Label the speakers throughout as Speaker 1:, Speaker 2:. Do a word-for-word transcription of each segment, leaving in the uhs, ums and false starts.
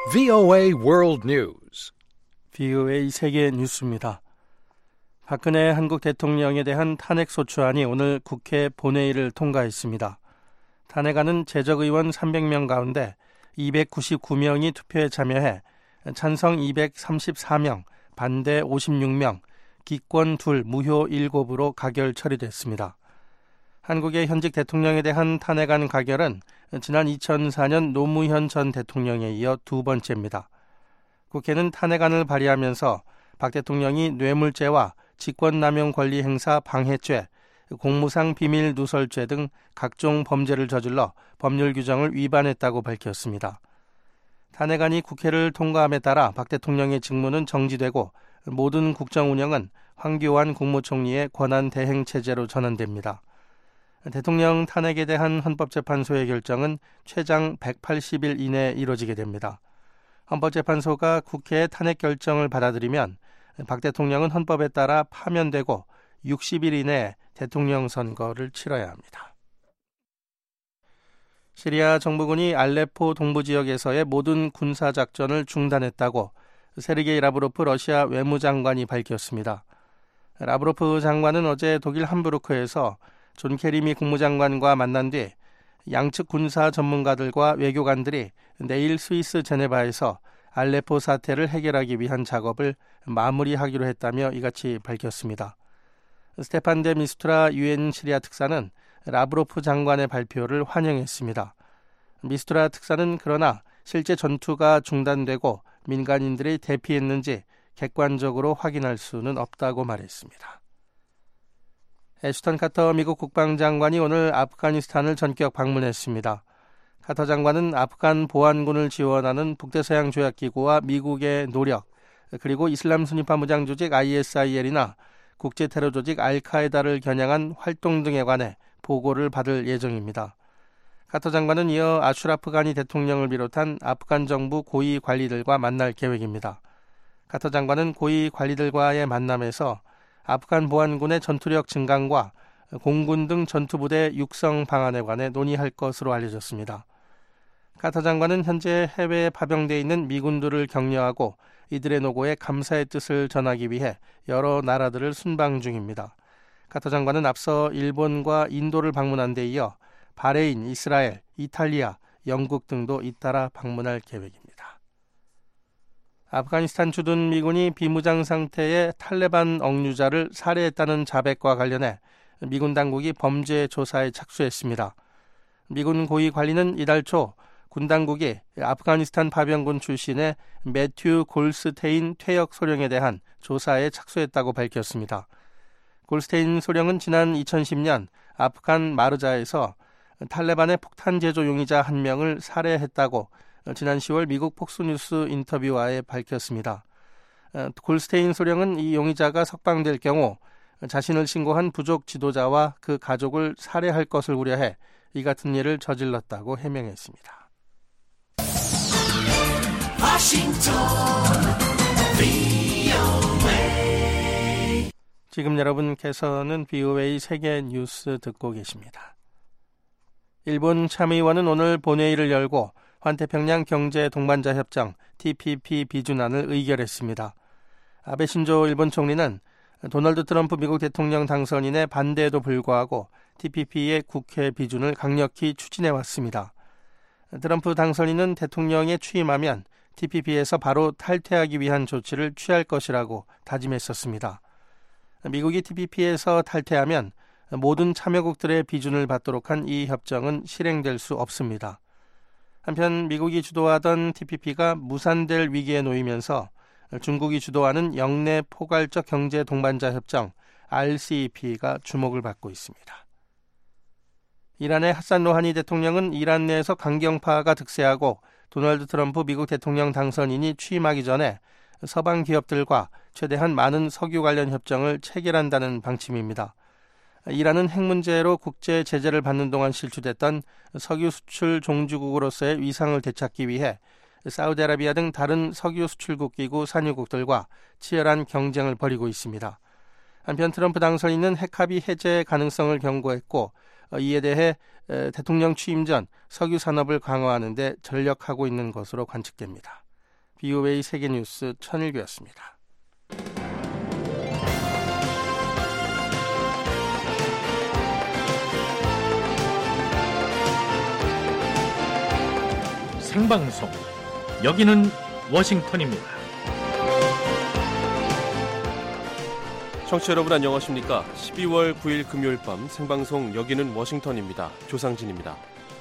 Speaker 1: 브이오에이 World News.
Speaker 2: 브이오에이 세계 뉴스입니다. 박근혜 한국 대통령에 대한 탄핵소추안이 오늘 국회 본회의를 통과했습니다. 탄핵안은 재적의원 삼백 명 가운데 이백구십구 명이 투표에 참여해 찬성 이백삼십사 명, 반대 오십육 명, 기권 둘, 무효 일곱으로 가결 처리됐습니다. 한국의 현직 대통령에 대한 탄핵안 가결은 지난 이천사 년 노무현 전 대통령에 이어 두 번째입니다. 국회는 탄핵안을 발의하면서 박 대통령이 뇌물죄와 직권남용 권리행사 방해죄, 공무상 비밀 누설죄 등 각종 범죄를 저질러 법률 규정을 위반했다고 밝혔습니다. 탄핵안이 국회를 통과함에 따라 박 대통령의 직무는 정지되고 모든 국정 운영은 황교안 국무총리의 권한 대행 체제로 전환됩니다. 대통령 탄핵에 대한 헌법재판소의 결정은 최장 백팔십 일 이내에 이뤄지게 됩니다. 헌법재판소가 국회의 탄핵 결정을 받아들이면 박 대통령은 헌법에 따라 파면되고 육십 일 이내에 대통령 선거를 치러야 합니다. 시리아 정부군이 알레포 동부 지역에서의 모든 군사작전을 중단했다고 세르게이 라브로프 러시아 외무장관이 밝혔습니다. 라브로프 장관은 어제 독일 함부르크에서 존 케리 미 국무장관과 만난 뒤 양측 군사 전문가들과 외교관들이 내일 스위스 제네바에서 알레포 사태를 해결하기 위한 작업을 마무리하기로 했다며 이같이 밝혔습니다. 스테판 데 미스투라 유엔 시리아 특사는 라브로프 장관의 발표를 환영했습니다. 미스투라 특사는 그러나 실제 전투가 중단되고 민간인들이 대피했는지 객관적으로 확인할 수는 없다고 말했습니다. 애슈턴 카터 미국 국방장관이 오늘 아프가니스탄을 전격 방문했습니다. 카터 장관은 아프간 보안군을 지원하는 북대서양 조약기구와 미국의 노력, 그리고 이슬람 순위파 무장조직 아이에스아이엘이나 국제테러 조직 알카에다를 겨냥한 활동 등에 관해 보고를 받을 예정입니다. 카터 장관은 이어 아슈라프 가니 대통령을 비롯한 아프간 정부 고위 관리들과 만날 계획입니다. 카터 장관은 고위 관리들과의 만남에서 아프간 보안군의 전투력 증강과 공군 등 전투부대 육성 방안에 관해 논의할 것으로 알려졌습니다. 카터 장관은 현재 해외에 파병돼 있는 미군들을 격려하고 이들의 노고에 감사의 뜻을 전하기 위해 여러 나라들을 순방 중입니다. 카터 장관은 앞서 일본과 인도를 방문한 데 이어 바레인, 이스라엘, 이탈리아, 영국 등도 잇따라 방문할 계획입니다. 아프가니스탄 주둔 미군이 비무장 상태의 탈레반 억류자를 살해했다는 자백과 관련해 미군 당국이 범죄 조사에 착수했습니다. 미군 고위 관리는 이달 초 군 당국이 아프가니스탄 파병군 출신의 매튜 골스테인 퇴역 소령에 대한 조사에 착수했다고 밝혔습니다. 골스테인 소령은 지난 이천십 년 아프간 마르자에서 탈레반의 폭탄 제조 용의자 한 명을 살해했다고 지난 시월 미국 폭스뉴스 인터뷰와에 밝혔습니다. 골스테인 소령은 이 용의자가 석방될 경우 자신을 신고한 부족 지도자와 그 가족을 살해할 것을 우려해 이 같은 일을 저질렀다고 해명했습니다. 워싱턴 브이오에이. 지금 여러분께서는 브이오에이 세계 뉴스 듣고 계십니다. 일본 참의원은 오늘 본회의를 열고 환태평양 경제 동반자 협정 티피피 비준안을 의결했습니다. 아베 신조 일본 총리는 도널드 트럼프 미국 대통령 당선인의 반대에도 불구하고 티피피의 국회 비준을 강력히 추진해왔습니다. 트럼프 당선인은 대통령에 취임하면 티피피에서 바로 탈퇴하기 위한 조치를 취할 것이라고 다짐했었습니다. 미국이 티피피에서 탈퇴하면 모든 참여국들의 비준을 받도록 한 이 협정은 실행될 수 없습니다. 한편 미국이 주도하던 티피피가 무산될 위기에 놓이면서 중국이 주도하는 영내 포괄적 경제 동반자 협정 알씨이피가 주목을 받고 있습니다. 이란의 하산 로하니 대통령은 이란 내에서 강경파가 득세하고 도널드 트럼프 미국 대통령 당선인이 취임하기 전에 서방 기업들과 최대한 많은 석유 관련 협정을 체결한다는 방침입니다. 이란은 핵 문제로 국제 제재를 받는 동안 실추됐던 석유 수출 종주국으로서의 위상을 되찾기 위해 사우디아라비아 등 다른 석유 수출국 기구 산유국들과 치열한 경쟁을 벌이고 있습니다. 한편 트럼프 당선인은 핵합의 해제 가능성을 경고했고 이에 대해 대통령 취임 전 석유 산업을 강화하는 데 전력하고 있는 것으로 관측됩니다. 비오에이 세계뉴스 천일규였습니다.
Speaker 1: 생방송 여기는 워싱턴입니다.
Speaker 3: 청취자 여러분 안녕하십니까? 십이월 구일 금요일 밤 생방송 여기는 워싱턴입니다. 조상진입니다.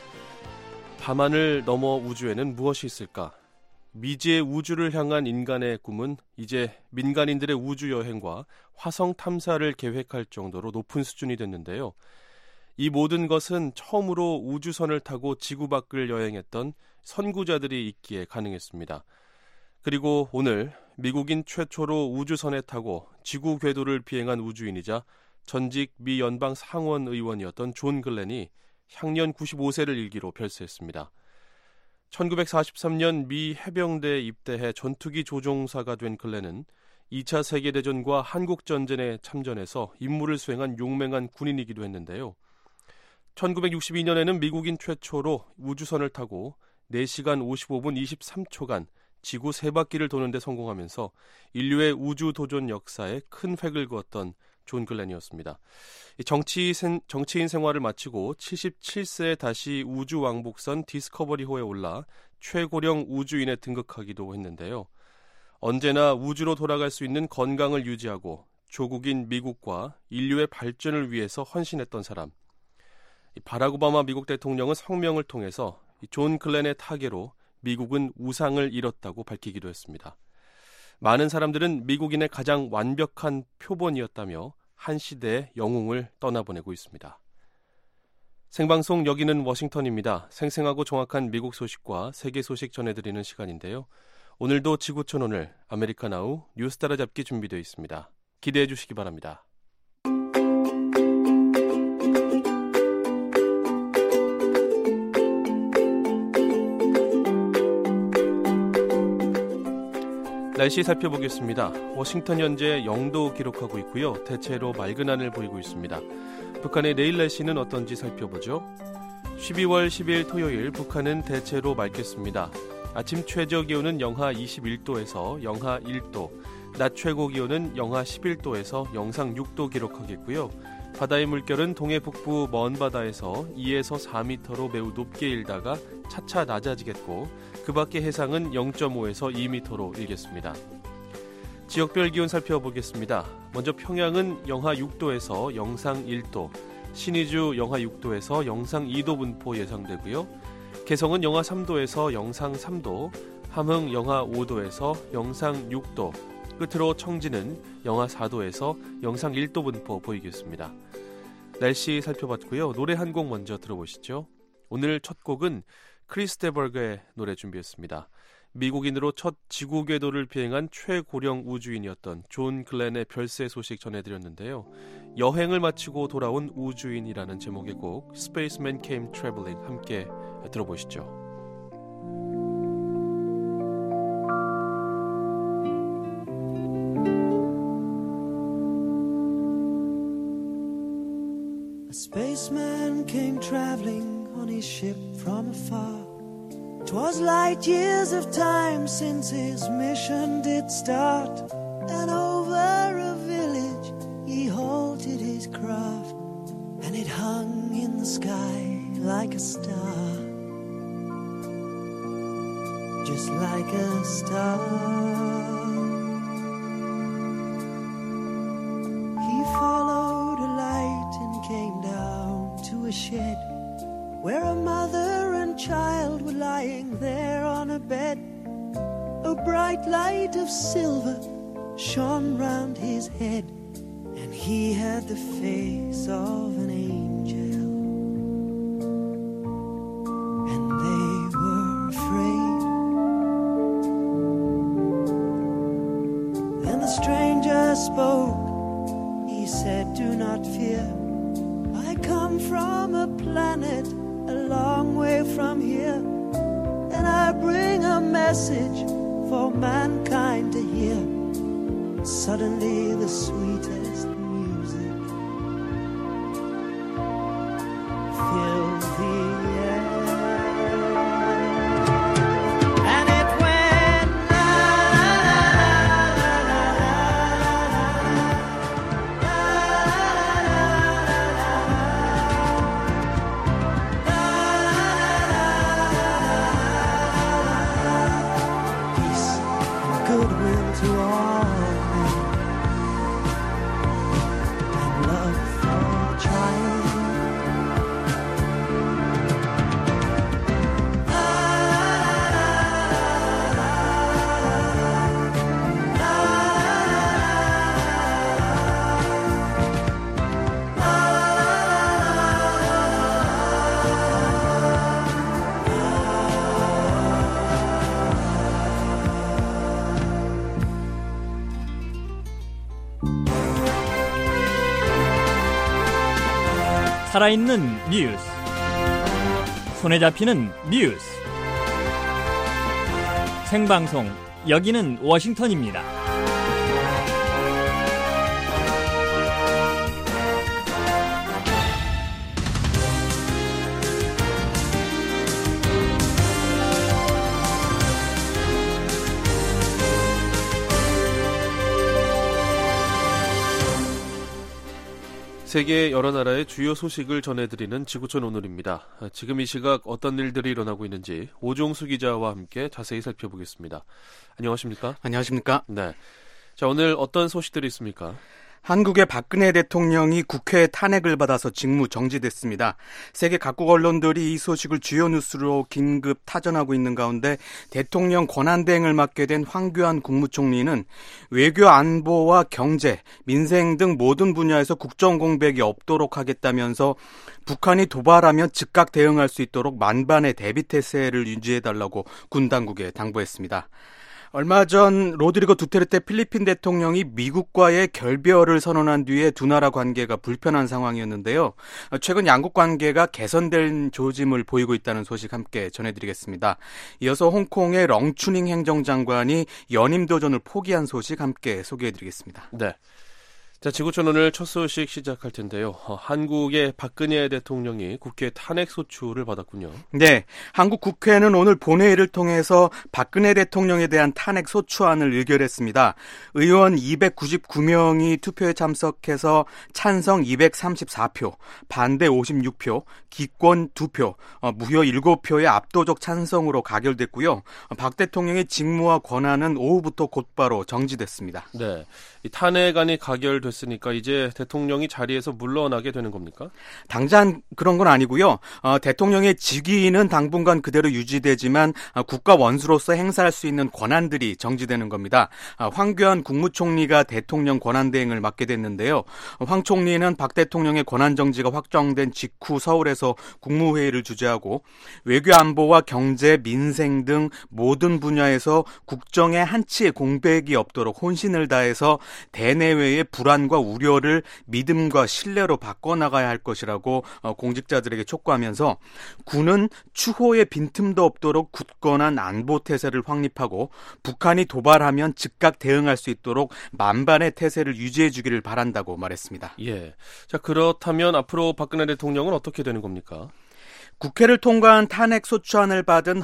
Speaker 3: 밤하늘 너머 우주에는 무엇이 있을까? 미지의 우주를 향한 인간의 꿈은 이제 민간인들의 우주 여행과 화성 탐사를 계획할 정도로 높은 수준이 됐는데요. 이 모든 것은 처음으로 우주선을 타고 지구 밖을 여행했던 선구자들이 있기에 가능했습니다. 그리고 오늘 미국인 최초로 우주선에 타고 지구 궤도를 비행한 우주인이자 전직 미 연방 상원 의원이었던 존 글렌이 향년 구십오세를 일기로 별세했습니다. 천구백사십삼년 미 해병대에 입대해 전투기 조종사가 된 글렌은 이차 세계대전과 한국전쟁에 참전해서 임무를 수행한 용맹한 군인이기도 했는데요. 천구백육십이년에는 미국인 최초로 우주선을 타고 네 시간 오십오분 이십삼초간 지구 세 바퀴를 도는 데 성공하면서 인류의 우주 도전 역사에 큰 획을 그었던 존 글렌이었습니다. 정치, 정치인 생활을 마치고 칠십칠세에 다시 우주 왕복선 디스커버리호에 올라 최고령 우주인에 등극하기도 했는데요. 언제나 우주로 돌아갈 수 있는 건강을 유지하고 조국인 미국과 인류의 발전을 위해서 헌신했던 사람. 바락 오바마 미국 대통령은 성명을 통해서 존 글렌의 타계로 미국은 우상을 잃었다고 밝히기도 했습니다. 많은 사람들은 미국인의 가장 완벽한 표본이었다며 한 시대의 영웅을 떠나보내고 있습니다. 생방송 여기는 워싱턴입니다. 생생하고 정확한 미국 소식과 세계 소식 전해드리는 시간인데요. 오늘도 지구촌 오늘 아메리카나우 뉴스 따라잡기 준비되어 있습니다. 기대해 주시기 바랍니다. 날씨 살펴보겠습니다. 워싱턴 현재 영도 기록하고 있고요. 대체로 맑은 하늘 보이고 있습니다. 북한의 내일 날씨는 어떤지 살펴보죠. 십이월 십일 토요일 북한은 대체로 맑겠습니다. 아침 최저 기온은 영하 이십일도에서 영하 일도, 낮 최고 기온은 영하 십일도에서 영상 육도 기록하겠고요. 바다의 물결은 동해 북부 먼 바다에서 이에서 사미터로 매우 높게 일다가 차차 낮아지겠고 그 밖의 해상은 영점오에서 이미터로 일겠습니다. 지역별 기온 살펴보겠습니다. 먼저 평양은 영하 육도에서 영상 일도, 신의주 영하 육도에서 영상 이도 분포 예상되고요. 개성은 영하 삼도에서 영상 삼도, 함흥 영하 오도에서 영상 육도, 끝으로 청진은 영하 사도에서 영상 일도 분포 보이겠습니다. 날씨 살펴봤고요. 노래 한 곡 먼저 들어보시죠. 오늘 첫 곡은 크리스 데버그의 노래 준비했습니다. 미국인으로 첫 지구 궤도를 비행한 최고령 우주인이었던 존 글렌의 별세 소식 전해드렸는데요. 여행을 마치고 돌아온 우주인이라는 제목의 곡 Spaceman Came Traveling 함께 들어보시죠.
Speaker 4: A spaceman came traveling on his ship from afar. 'Twas light years of time since his mission did start. And over a village he halted his craft, and it hung in the sky like a star, just like a star. He followed a light and came down to a shed where a mother and child were lying there on a bed. A bright light of silver shone round his head, and he had the face of an angel, and they were afraid. Then the stranger spoke. He said, "Do not fear. I come from a planet a long way from here, and I bring a message for mankind to hear." Suddenly the sweetest music filled the air, and it went la
Speaker 5: 살아있는 뉴스, 손에 잡히는 뉴스, 생방송, 여기는 워싱턴입니다.
Speaker 3: 세계 여러 나라의 주요 소식을 전해드리는 지구촌 오늘입니다. 지금 이 시각 어떤 일들이 일어나고 있는지 오종수 기자와 함께 자세히 살펴보겠습니다. 안녕하십니까?
Speaker 6: 안녕하십니까?
Speaker 3: 네. 자, 오늘 어떤 소식들이 있습니까?
Speaker 6: 한국의 박근혜 대통령이 국회 탄핵을 받아서 직무 정지됐습니다. 세계 각국 언론들이 이 소식을 주요 뉴스로 긴급 타전하고 있는 가운데 대통령 권한대행을 맡게 된 황교안 국무총리는 외교 안보와 경제, 민생 등 모든 분야에서 국정 공백이 없도록 하겠다면서 북한이 도발하면 즉각 대응할 수 있도록 만반의 대비태세를 유지해달라고 군 당국에 당부했습니다. 얼마 전 로드리고 두테르테 필리핀 대통령이 미국과의 결별을 선언한 뒤에 두 나라 관계가 불편한 상황이었는데요. 최근 양국 관계가 개선된 조짐을 보이고 있다는 소식 함께 전해드리겠습니다. 이어서 홍콩의 렁추닝 행정장관이 연임 도전을 포기한 소식 함께 소개해드리겠습니다.
Speaker 3: 네. 자, 지구촌 오늘 첫 소식 시작할 텐데요. 어, 한국의 박근혜 대통령이 국회 탄핵 소추를 받았군요.
Speaker 6: 네, 한국 국회는 오늘 본회의를 통해서 박근혜 대통령에 대한 탄핵 소추안을 의결했습니다. 의원 이백구십구 명이 투표에 참석해서 찬성 이백삼십사 표, 반대 오십육 표, 기권 두 표, 어, 무효 일곱 표의 압도적 찬성으로 가결됐고요. 어, 박 대통령의 직무와 권한은 오후부터 곧바로 정지됐습니다.
Speaker 3: 네, 이 탄핵안이 가결 됐으니까 이제 대통령이 자리에서 물러나게 되는 겁니까?
Speaker 6: 당장 그런 건 아니고요. 어, 대통령의 직위는 당분간 그대로 유지되지만 어, 국가 원수로서 행사할 수 있는 권한들이 정지되는 겁니다. 어, 황교안 국무총리가 대통령 권한대행을 맡게 됐는데요. 어, 황 총리는 박 대통령의 권한 정지가 확정된 직후 서울에서 국무회의를 주재하고 외교 안보와 경제, 민생 등 모든 분야에서 국정에 한치의 공백이 없도록 혼신을 다해서 대내외의 불안 과 우려를 믿음과 신뢰로 바꿔나가야 할 것이라고 공직자들에게 촉구하면서 군은 추호의 빈틈도 없도록 굳건한 안보 태세를 확립하고 북한이 도발하면 즉각 대응할 수 있도록 만반의 태세를 유지해 주기를 바란다고 말했습니다.
Speaker 3: 예. 자, 그렇다면 앞으로 박근혜 대통령은 어떻게 되는 겁니까?
Speaker 6: 국회를 통과한 탄핵 소추안을 받은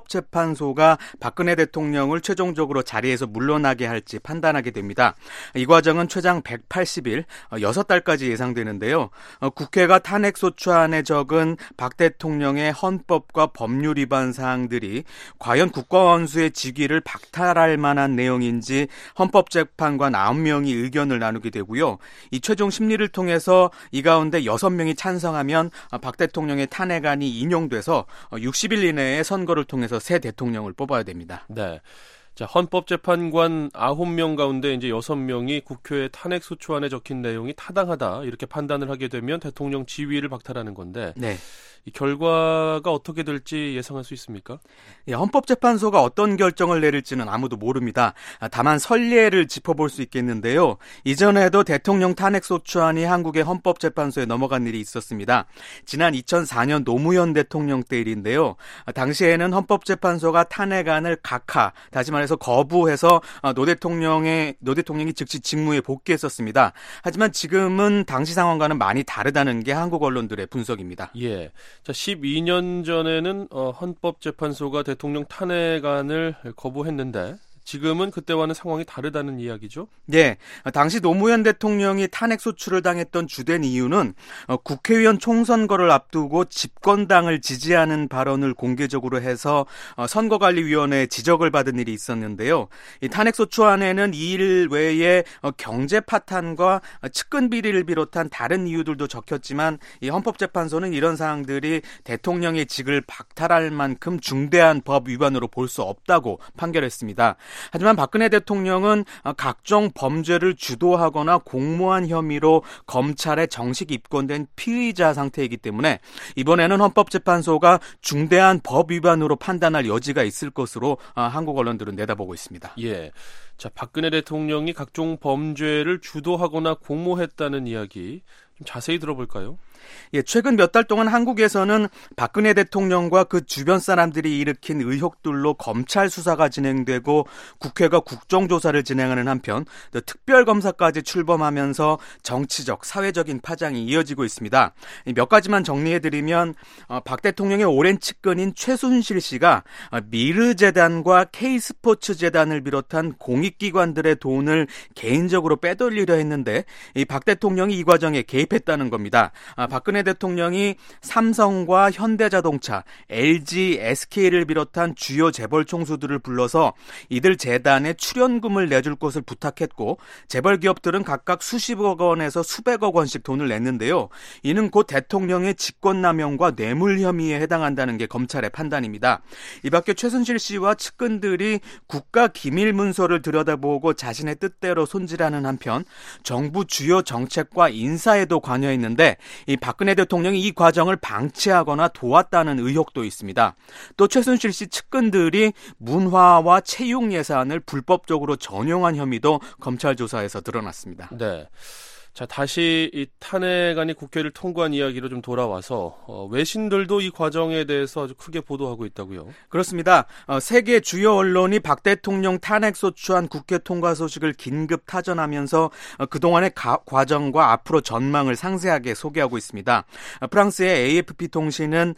Speaker 6: 헌법재판소가 박근혜 대통령을 최종적으로 자리에서 물러나게 할지 판단하게 됩니다. 이 과정은 최장 백팔십 일, 여섯 달까지 예상되는데요. 국회가 탄핵 소추안에 적은 박 대통령의 헌법과 법률 위반 사항들이 과연 국가원수의 직위를 박탈할 만한 내용인지 헌법재판관 아홉 명이 의견을 나누게 되고요. 이 최종 심리를 통해서 이 가운데 여섯 명이 찬성하면 박 대통령의 탄핵안이 인용돼서 육십 일 이내에 선거를 통해서 새 대통령을 뽑아야 됩니다.
Speaker 3: 네. 자, 헌법재판관 아홉 명 가운데 이제 여섯 명이 국회 탄핵 소추안에 적힌 내용이 타당하다 이렇게 판단을 하게 되면 대통령 지위를 박탈하는 건데
Speaker 6: 네.
Speaker 3: 이 결과가 어떻게 될지 예상할 수 있습니까?
Speaker 6: 예, 헌법재판소가 어떤 결정을 내릴지는 아무도 모릅니다. 다만 선례를 짚어볼 수 있겠는데요. 이전에도 대통령 탄핵소추안이 한국의 헌법재판소에 넘어간 일이 있었습니다. 지난 이천사 년 노무현 대통령 때 일인데요. 당시에는 헌법재판소가 탄핵안을 각하, 다시 말해서 거부해서 노 대통령의 노 대통령이 즉시 직무에 복귀했었습니다. 하지만 지금은 당시 상황과는 많이 다르다는 게 한국 언론들의 분석입니다.
Speaker 3: 예. 자, 십이 년 전에는 어, 헌법재판소가 대통령 탄핵안을 거부했는데 지금은 그때와는 상황이 다르다는 이야기죠?
Speaker 6: 네, 당시 노무현 대통령이 탄핵 소추를 당했던 주된 이유는 국회의원 총선거를 앞두고 집권당을 지지하는 발언을 공개적으로 해서 선거관리위원회에 지적을 받은 일이 있었는데요. 이 탄핵 소추안에는 이 일 외에 경제 파탄과 측근 비리를 비롯한 다른 이유들도 적혔지만 이 헌법재판소는 이런 사항들이 대통령의 직을 박탈할 만큼 중대한 법 위반으로 볼 수 없다고 판결했습니다. 하지만 박근혜 대통령은 각종 범죄를 주도하거나 공모한 혐의로 검찰에 정식 입건된 피의자 상태이기 때문에 이번에는 헌법재판소가 중대한 법 위반으로 판단할 여지가 있을 것으로 한국 언론들은 내다보고 있습니다.
Speaker 3: 예. 자, 박근혜 대통령이 각종 범죄를 주도하거나 공모했다는 이야기 좀 자세히 들어볼까요?
Speaker 6: 예, 최근 몇 달 동안 한국에서는 박근혜 대통령과 그 주변 사람들이 일으킨 의혹들로 검찰 수사가 진행되고 국회가 국정조사를 진행하는 한편 또 특별검사까지 출범하면서 정치적, 사회적인 파장이 이어지고 있습니다. 몇 가지만 정리해드리면 어, 박 대통령의 오랜 측근인 최순실 씨가 어, 미르재단과 K스포츠재단을 비롯한 공익기관들의 돈을 개인적으로 빼돌리려 했는데 이 박 대통령이 이 과정에 개입했다는 겁니다. 아, 박근혜 대통령이 삼성과 현대자동차, 엘지, 에스케이를 비롯한 주요 재벌 총수들을 불러서 이들 재단에 출연금을 내줄 것을 부탁했고 재벌 기업들은 각각 수십억 원에서 수백억 원씩 돈을 냈는데요. 이는 곧 대통령의 직권남용과 뇌물 혐의에 해당한다는 게 검찰의 판단입니다. 이 밖에 최순실 씨와 측근들이 국가 기밀 문서를 들여다보고 자신의 뜻대로 손질하는 한편 정부 주요 정책과 인사에도 관여했는데 이 박근혜 대통령이 이 과정을 방치하거나 도왔다는 의혹도 있습니다. 또 최순실 씨 측근들이 문화와 체육 예산을 불법적으로 전용한 혐의도 검찰 조사에서 드러났습니다.
Speaker 3: 네. 자, 다시 이 탄핵안이 국회를 통과한 이야기로 좀 돌아와서 어, 외신들도 이 과정에 대해서 아주 크게 보도하고 있다고요.
Speaker 6: 그렇습니다. 어, 세계 주요 언론이 박 대통령 탄핵 소추안 국회 통과 소식을 긴급 타전하면서 어, 그동안의 가, 과정과 앞으로 전망을 상세하게 소개하고 있습니다. 어, 프랑스의 에이에프피 통신은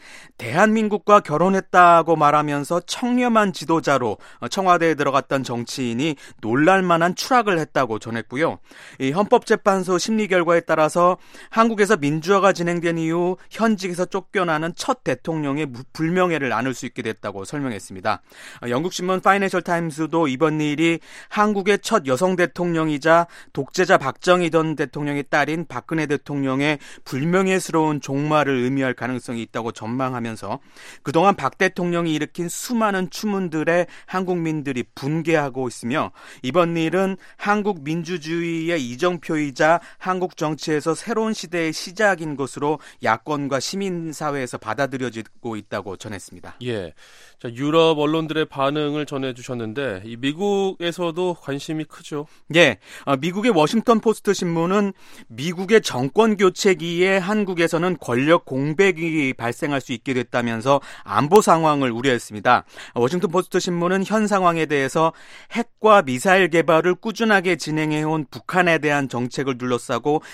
Speaker 6: 대한민국과 결혼했다고 말하면서 청렴한 지도자로 어, 청와대에 들어갔던 정치인이 놀랄만한 추락을 했다고 전했고요. 이 헌법재판소 심리 결과에 따라서 한국에서 민주화가 진행된 이후 현직에서 쫓겨나는 첫 대통령의 불명예를 안을 수 있게 됐다고 설명했습니다. 영국 신문 파이낸셜 타임스도 이번 일이 한국의 첫 여성 대통령이자 독재자 박정희 전 대통령의 딸인 박근혜 대통령의 불명예스러운 종말을 의미할 가능성이 있다고 전망하면서 그동안 박 대통령이 일으킨 수많은 추문들에 한국민들이 분개하고 있으며 이번 일은 한국 민주주의의 이정표이자 한국 정치에서 새로운 시대의 시작인 것으로 야권과 시민사회에서 받아들여지고 있다고 전했습니다.
Speaker 3: 예, 자, 유럽 언론들의 반응을 전해주셨는데 이 미국에서도 관심이 크죠?
Speaker 6: 예, 어, 미국의 워싱턴 포스트 신문은 미국의 정권 교체기에 한국에서는 권력 공백이 발생할 수 있게 됐다면서 안보 상황을 우려했습니다. 워싱턴 포스트 신문은 현 상황에 대해서 핵과 미사일 개발을 꾸준하게 진행해온 북한에 대한 정책을 둘러싸고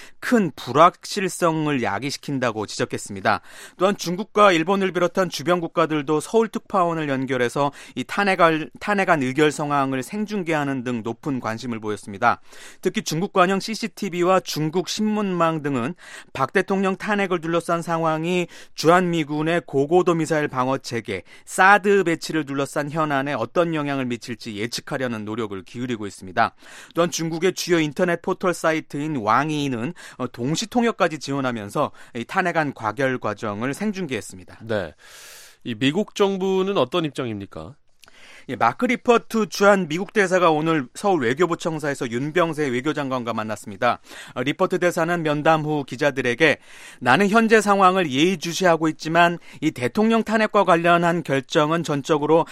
Speaker 6: 큰 불확실성을 야기시킨다고 지적했습니다. 또한 중국과 일본을 비롯한 주변 국가들도 서울 특파원을 연결해서 이 탄핵안, 탄핵안 의결 상황을 생중계하는 등 높은 관심을 보였습니다. 특히 중국 관영 씨씨티비와 중국 신문망 등은 박 대통령 탄핵을 둘러싼 상황이 주한미군의 고고도 미사일 방어 체계 사드 배치를 둘러싼 현안에 어떤 영향을 미칠지 예측하려는 노력을 기울이고 있습니다. 또한 중국의 주요 인터넷 포털 사이트인 왕이는 동시 통역까지 지원하면서 이 탄핵안 과결 과정을 생중계했습니다.
Speaker 3: 네, 이 미국 정부는 어떤 입장입니까?
Speaker 6: 예, 마크 리퍼트 주한 미국 대사가 오늘 서울 외교부 청사에서 윤병세 외교장관과 만났습니다. 어, 리퍼트 대사는 면담 후 기자들에게 나는 현재 상황을 예의주시하고 있지만 이 대통령 탄핵과 관련한 결정은 전적으로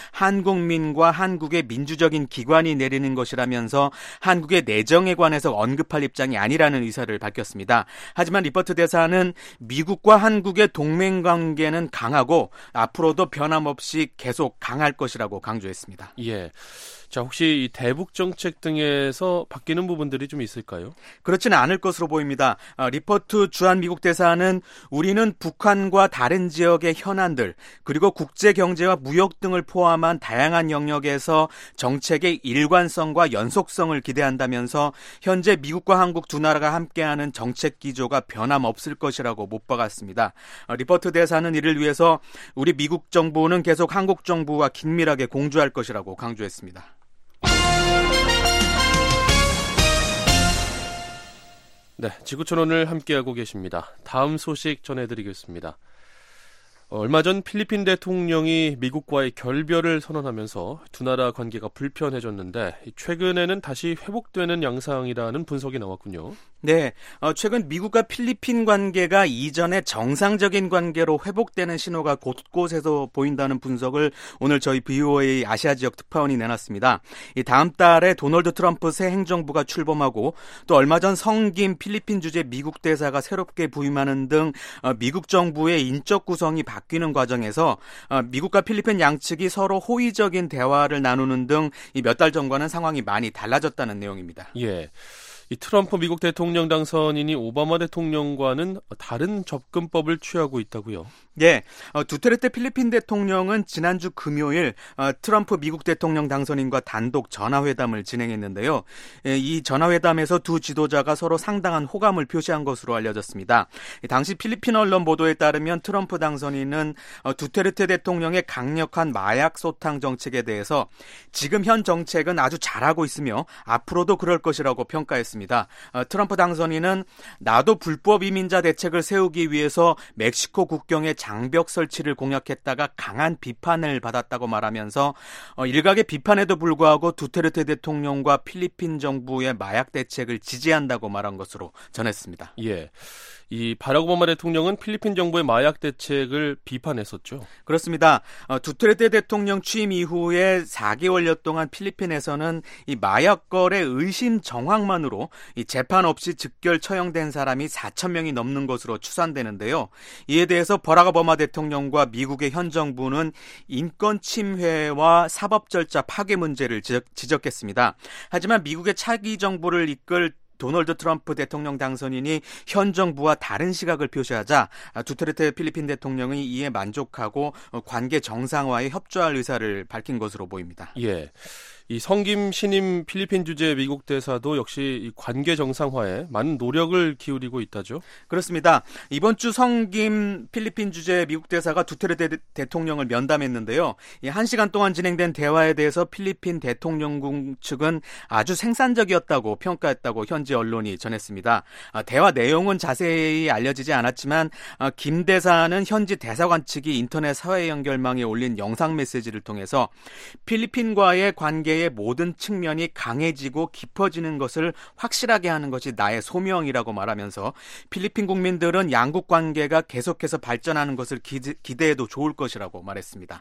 Speaker 6: 한국민과 한국의 민주적인 기관이 내리는 것이라면서 한국의 내정에 관해서 언급할 입장이 아니라는 의사를 밝혔습니다. 하지만 리퍼트 대사는 미국과 한국의 동맹관계는 강하고 앞으로도 변함없이 계속 강할 것이라고 강조했습니다.
Speaker 3: 예. 자, 혹시 이 대북 정책 등에서 바뀌는 부분들이 좀 있을까요?
Speaker 6: 그렇지는 않을 것으로 보입니다. 어, 리퍼트 주한 미국 대사는 우리는 북한과 다른 지역의 현안들 그리고 국제 경제와 무역 등을 포함한 다양한 영역에서 정책의 일관성과 연속성을 기대한다면서 현재 미국과 한국 두 나라가 함께하는 정책 기조가 변함없을 것이라고 못 박았습니다. 어, 리퍼트 대사는 이를 위해서 우리 미국 정부는 계속 한국 정부와 긴밀하게 공조할 것이라고 강조했습니다.
Speaker 3: 네, 지구촌 오늘 함께하고 계십니다. 다음 소식 전해드리겠습니다. 얼마 전 필리핀 대통령이 미국과의 결별을 선언하면서 두 나라 관계가 불편해졌는데 최근에는 다시 회복되는 양상이라는 분석이 나왔군요.
Speaker 6: 네, 어, 최근 미국과 필리핀 관계가 이전의 정상적인 관계로 회복되는 신호가 곳곳에서 보인다는 분석을 오늘 저희 브이오에이 아시아 지역 특파원이 내놨습니다. 이 다음 달에 도널드 트럼프 새 행정부가 출범하고 또 얼마 전 성김 필리핀 주재 미국 대사가 새롭게 부임하는 등 어, 미국 정부의 인적 구성이 바뀌는 과정에서 어, 미국과 필리핀 양측이 서로 호의적인 대화를 나누는 등 이 몇 달 전과는 상황이 많이 달라졌다는 내용입니다.
Speaker 3: 예. 이 트럼프 미국 대통령 당선인이 오바마 대통령과는 다른 접근법을 취하고 있다고요?
Speaker 6: 예, 어, 두테르테 필리핀 대통령은 지난주 금요일 어, 트럼프 미국 대통령 당선인과 단독 전화회담을 진행했는데요. 예, 이 전화회담에서 두 지도자가 서로 상당한 호감을 표시한 것으로 알려졌습니다. 당시 필리핀 언론 보도에 따르면 트럼프 당선인은 어, 두테르테 대통령의 강력한 마약 소탕 정책에 대해서 지금 현 정책은 아주 잘하고 있으며 앞으로도 그럴 것이라고 평가했습니다. 어, 트럼프 당선인은 나도 불법 이민자 대책을 세우기 위해서 멕시코 국경에 장벽 설치를 공약했다가 강한 비판을 받았다고 말하면서 어, 일각의 비판에도 불구하고 두테르테 대통령과 필리핀 정부의 마약 대책을 지지한다고 말한 것으로 전했습니다.
Speaker 3: 예. 이 바락 오바마 대통령은 필리핀 정부의 마약 대책을 비판했었죠.
Speaker 6: 그렇습니다. 어, 두테르테 대통령 취임 이후에 사 개월여 동안 필리핀에서는 이 마약 거래 의심 정황만으로 이 재판 없이 즉결 처형된 사람이 사천 명이 넘는 것으로 추산되는데요. 이에 대해서 버락 오바마 대통령과 미국의 현 정부는 인권 침해와 사법 절차 파괴 문제를 지적, 지적했습니다. 하지만 미국의 차기 정부를 이끌 도널드 트럼프 대통령 당선인이 현 정부와 다른 시각을 표시하자 두테르테 필리핀 대통령이 이에 만족하고 관계 정상화에 협조할 의사를 밝힌 것으로 보입니다.
Speaker 3: 예. 이 성김 신임 필리핀 주재 미국 대사도 역시 이 관계 정상화에 많은 노력을 기울이고 있다죠? 그렇습니다.
Speaker 6: 이번 주 성김 필리핀 주재 미국 대사가 두테르테 대통령을 면담했는데요. 한 시간 동안 진행된 대화에 대해서 필리핀 대통령궁 측은 아주 생산적이었다고 평가했다고 현지 언론이 전했습니다. 대화 내용은 자세히 알려지지 않았지만 김 대사는 현지 대사관 측이 인터넷 사회 연결망에 올린 영상 메시지를 통해서 필리핀과의 관계 모든 측면이 강해지고 깊어지는 것을 확실하게 하는 것이 나의 소명이라고 말하면서 필리핀 국민들은 양국 관계가 계속해서 발전하는 것을 기대, 기대해도 좋을 것이라고 말했습니다.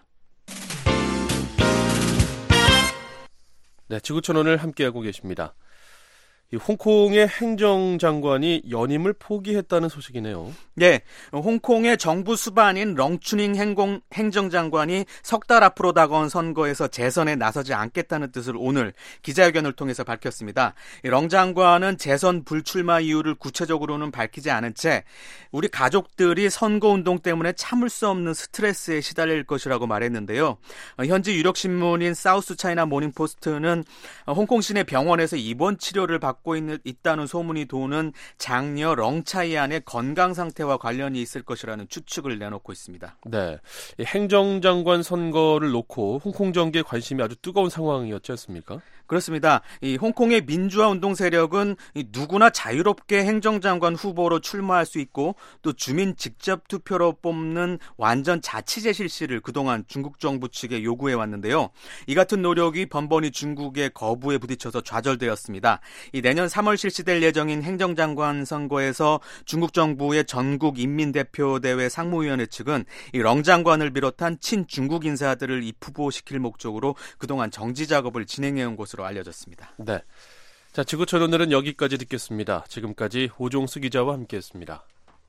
Speaker 3: 네, 지구촌원을 함께하고 계십니다. 이 홍콩의 행정장관이 연임을 포기했다는 소식이네요.
Speaker 6: 네, 홍콩의 정부 수반인 렁추닝 행공, 행정장관이 석 달 앞으로 다가온 선거에서 재선에 나서지 않겠다는 뜻을 오늘 기자회견을 통해서 밝혔습니다. 렁 장관은 재선 불출마 이유를 구체적으로는 밝히지 않은 채 우리 가족들이 선거운동 때문에 참을 수 없는 스트레스에 시달릴 것이라고 말했는데요. 현지 유력신문인 사우스 차이나 모닝포스트는 홍콩 시내 병원에서 입원 치료를 받고 받고 있는, 있다는 소문이 도는 장녀 렁차이안의 건강 상태와 관련이 있을 것이라는 추측을 내놓고 있습니다.
Speaker 3: 네, 이 행정장관 선거를 놓고 홍콩 정계의 관심이 아주 뜨거운 상황이었지 않습니까?
Speaker 6: 그렇습니다. 이 홍콩의 민주화 운동 세력은 이 누구나 자유롭게 행정장관 후보로 출마할 수 있고 또 주민 직접 투표로 뽑는 완전 자치제 실시를 그동안 중국 정부 측에 요구해 왔는데요. 이 같은 노력이 번번이 중국의 거부에 부딪혀서 좌절되었습니다. 이 내년 삼월 실시될 예정인 행정장관 선거에서 중국 정부의 전국 인민대표대회 상무위원회 측은 이 렁 장관을 비롯한 친중국 인사들을 입후보시킬 목적으로 그동안 정지 작업을 진행해온 것으로 알려졌습니다.
Speaker 3: 네, 자 지구촌 오늘은 여기까지 듣겠습니다. 지금까지 오종수 기자와 함께했습니다.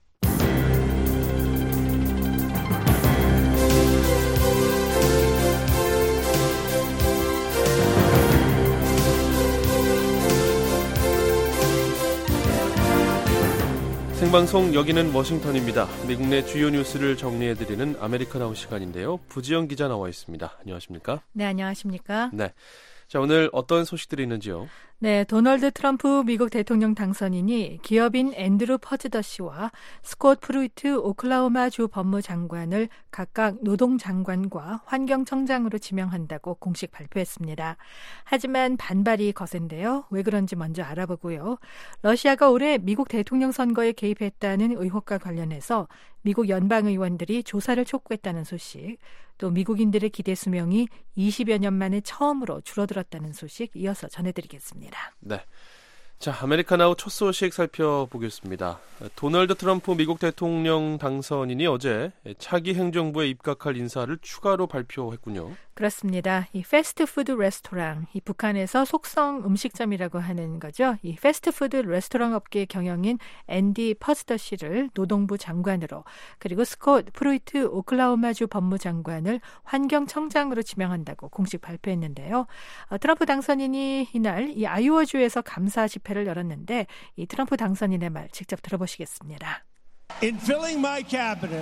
Speaker 3: 생방송 여기는 워싱턴입니다. 미국 내 주요 뉴스를 정리해드리는 아메리카나우 시간인데요. 부지영 기자 나와 있습니다. 안녕하십니까?
Speaker 7: 네, 안녕하십니까?
Speaker 3: 네. 자, 오늘 어떤 소식들이 있는지요?
Speaker 7: 네, 도널드 트럼프 미국 대통령 당선인이 기업인 앤드루 퍼즈더 씨와 스콧 프루이트 오클라호마 주 법무장관을 각각 노동장관과 환경청장으로 지명한다고 공식 발표했습니다. 하지만 반발이 거센데요. 왜 그런지 먼저 알아보고요. 러시아가 올해 미국 대통령 선거에 개입했다는 의혹과 관련해서 미국 연방의원들이 조사를 촉구했다는 소식, 또 미국인들의 기대 수명이 이십여 년 만에 처음으로 줄어들었다는 소식 이어서 전해드리겠습니다.
Speaker 3: 네. 자, 아메리카나우 첫 소식 살펴보겠습니다. 도널드 트럼프 미국 대통령 당선인이 어제 차기 행정부에 입각할 인사를 추가로 발표했군요.
Speaker 7: 그렇습니다. 이 패스트푸드 레스토랑, 이 북한에서 속성 음식점이라고 하는 거죠. 이 패스트푸드 레스토랑 업계 경영인 앤디 퍼즈더시를 노동부 장관으로, 그리고 스콧 프루이트 오클라호마주 법무장관을 환경청장으로 지명한다고 공식 발표했는데요. 어, 트럼프 당선인이 이날 이 아이오와주에서 감사 집회를 열었는데 이 트럼프 당선인의 말 직접 들어보시겠습니다.
Speaker 8: In filling my cabinet,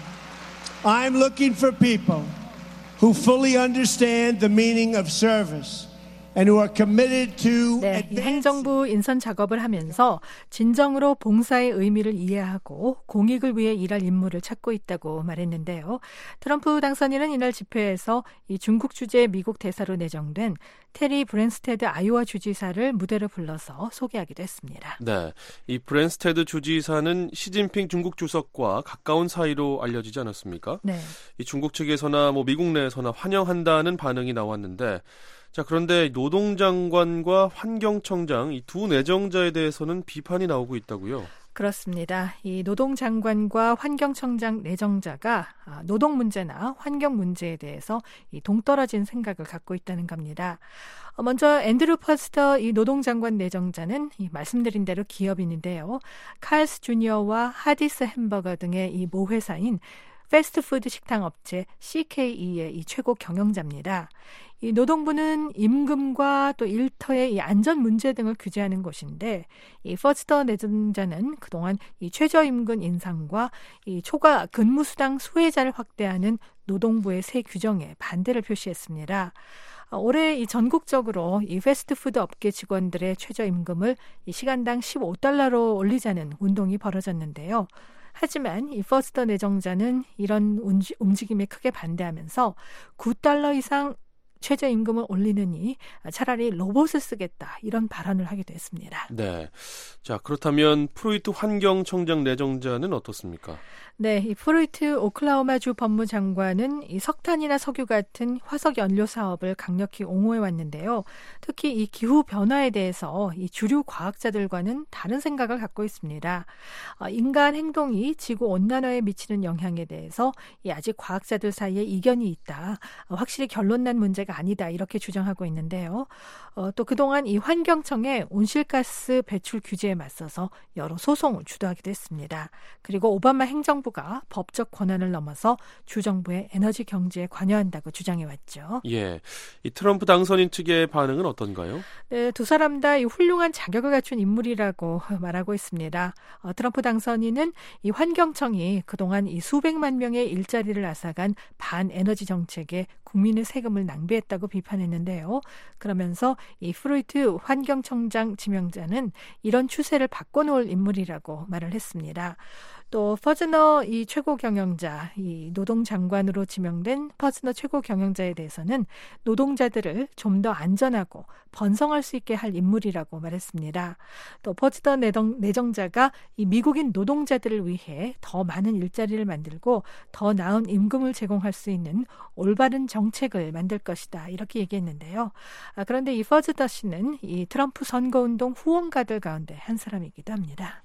Speaker 8: I'm looking for people who fully understand the meaning of service and who are committed to
Speaker 7: 네, 이 행정부 인선 작업을 하면서 진정으로 봉사의 의미를 이해하고 공익을 위해 일할 인물을 찾고 있다고 말했는데요. 트럼프 당선인은 이날 집회에서 이 중국 주재 미국 대사로 내정된 테리 브랜스테드 아이오와 주지사를 무대로 불러서 소개하기도 했습니다.
Speaker 3: 네, 이 브랜스테드 주지사는 시진핑 중국 주석과 가까운 사이로 알려지지 않았습니까?
Speaker 7: 네.
Speaker 3: 이 중국 측에서나 뭐 미국 내에서나 환영한다는 반응이 나왔는데, 자, 그런데 노동장관과 환경청장 이 두 내정자에 대해서는 비판이 나오고 있다고요?
Speaker 7: 그렇습니다. 이 노동장관과 환경청장 내정자가 노동 문제나 환경 문제에 대해서 이 동떨어진 생각을 갖고 있다는 겁니다. 먼저 앤드루 퍼스터 이 노동장관 내정자는 이 말씀드린 대로 기업인인데요. 칼스 주니어와 하디스 햄버거 등의 이 모회사인 패스트푸드 식당 업체 씨케이이의 이 최고 경영자입니다. 이 노동부는 임금과 또 일터의 이 안전 문제 등을 규제하는 곳인데, 이 퍼스터 내정자는 그동안 이 최저임금 인상과 이 초과 근무수당 수혜자를 확대하는 노동부의 새 규정에 반대를 표시했습니다. 올해 이 전국적으로 이 패스트푸드 업계 직원들의 최저임금을 이 시간당 십오 달러로 올리자는 운동이 벌어졌는데요. 하지만 이 퍼스터 내정자는 이런 움직임에 크게 반대하면서 구 달러 이상 최저임금을 올리느니 차라리 로봇을 쓰겠다, 이런 발언을 하기도 했습니다.
Speaker 3: 네. 자, 그렇다면 프루이트 환경청장 내정자는 어떻습니까?
Speaker 7: 네, 이 프루이트 오클라호마주 법무장관은 이 석탄이나 석유 같은 화석 연료 사업을 강력히 옹호해 왔는데요. 특히 이 기후 변화에 대해서 이 주류 과학자들과는 다른 생각을 갖고 있습니다. 어, 인간 행동이 지구 온난화에 미치는 영향에 대해서 이 아직 과학자들 사이에 이견이 있다, 어, 확실히 결론난 문제가 아니다, 이렇게 주장하고 있는데요. 어, 또 그동안 이 환경청의 온실가스 배출 규제에 맞서서 여러 소송을 주도하기도 했습니다. 그리고 오바마 행정부가 법적 권한을 넘어서 주정부의 에너지 경제에 관여한다고 주장해왔죠.
Speaker 3: 예, 이 트럼프 당선인 측의 반응은 어떤가요?
Speaker 7: 네, 두 사람 다 이 훌륭한 자격을 갖춘 인물이라고 말하고 있습니다. 어, 트럼프 당선인은 이 환경청이 그동안 이 수백만 명의 일자리를 앗아간 반에너지 정책에 국민의 세금을 낭비했다고 비판했는데요. 그러면서 이 프루이트 환경청장 지명자는 이런 추세를 바꿔놓을 인물이라고 말을 했습니다. 또 퍼즈너 이 최고 경영자, 이 노동장관으로 지명된 퍼즈너 최고 경영자에 대해서는 노동자들을 좀 더 안전하고 번성할 수 있게 할 인물이라고 말했습니다. 또 퍼즈너 내정, 내정자가 이 미국인 노동자들을 위해 더 많은 일자리를 만들고 더 나은 임금을 제공할 수 있는 올바른 정책을 만들 것이다, 이렇게 얘기했는데요. 아, 그런데 이 퍼즈너 씨는 이 트럼프 선거운동 후원가들 가운데 한 사람이기도 합니다.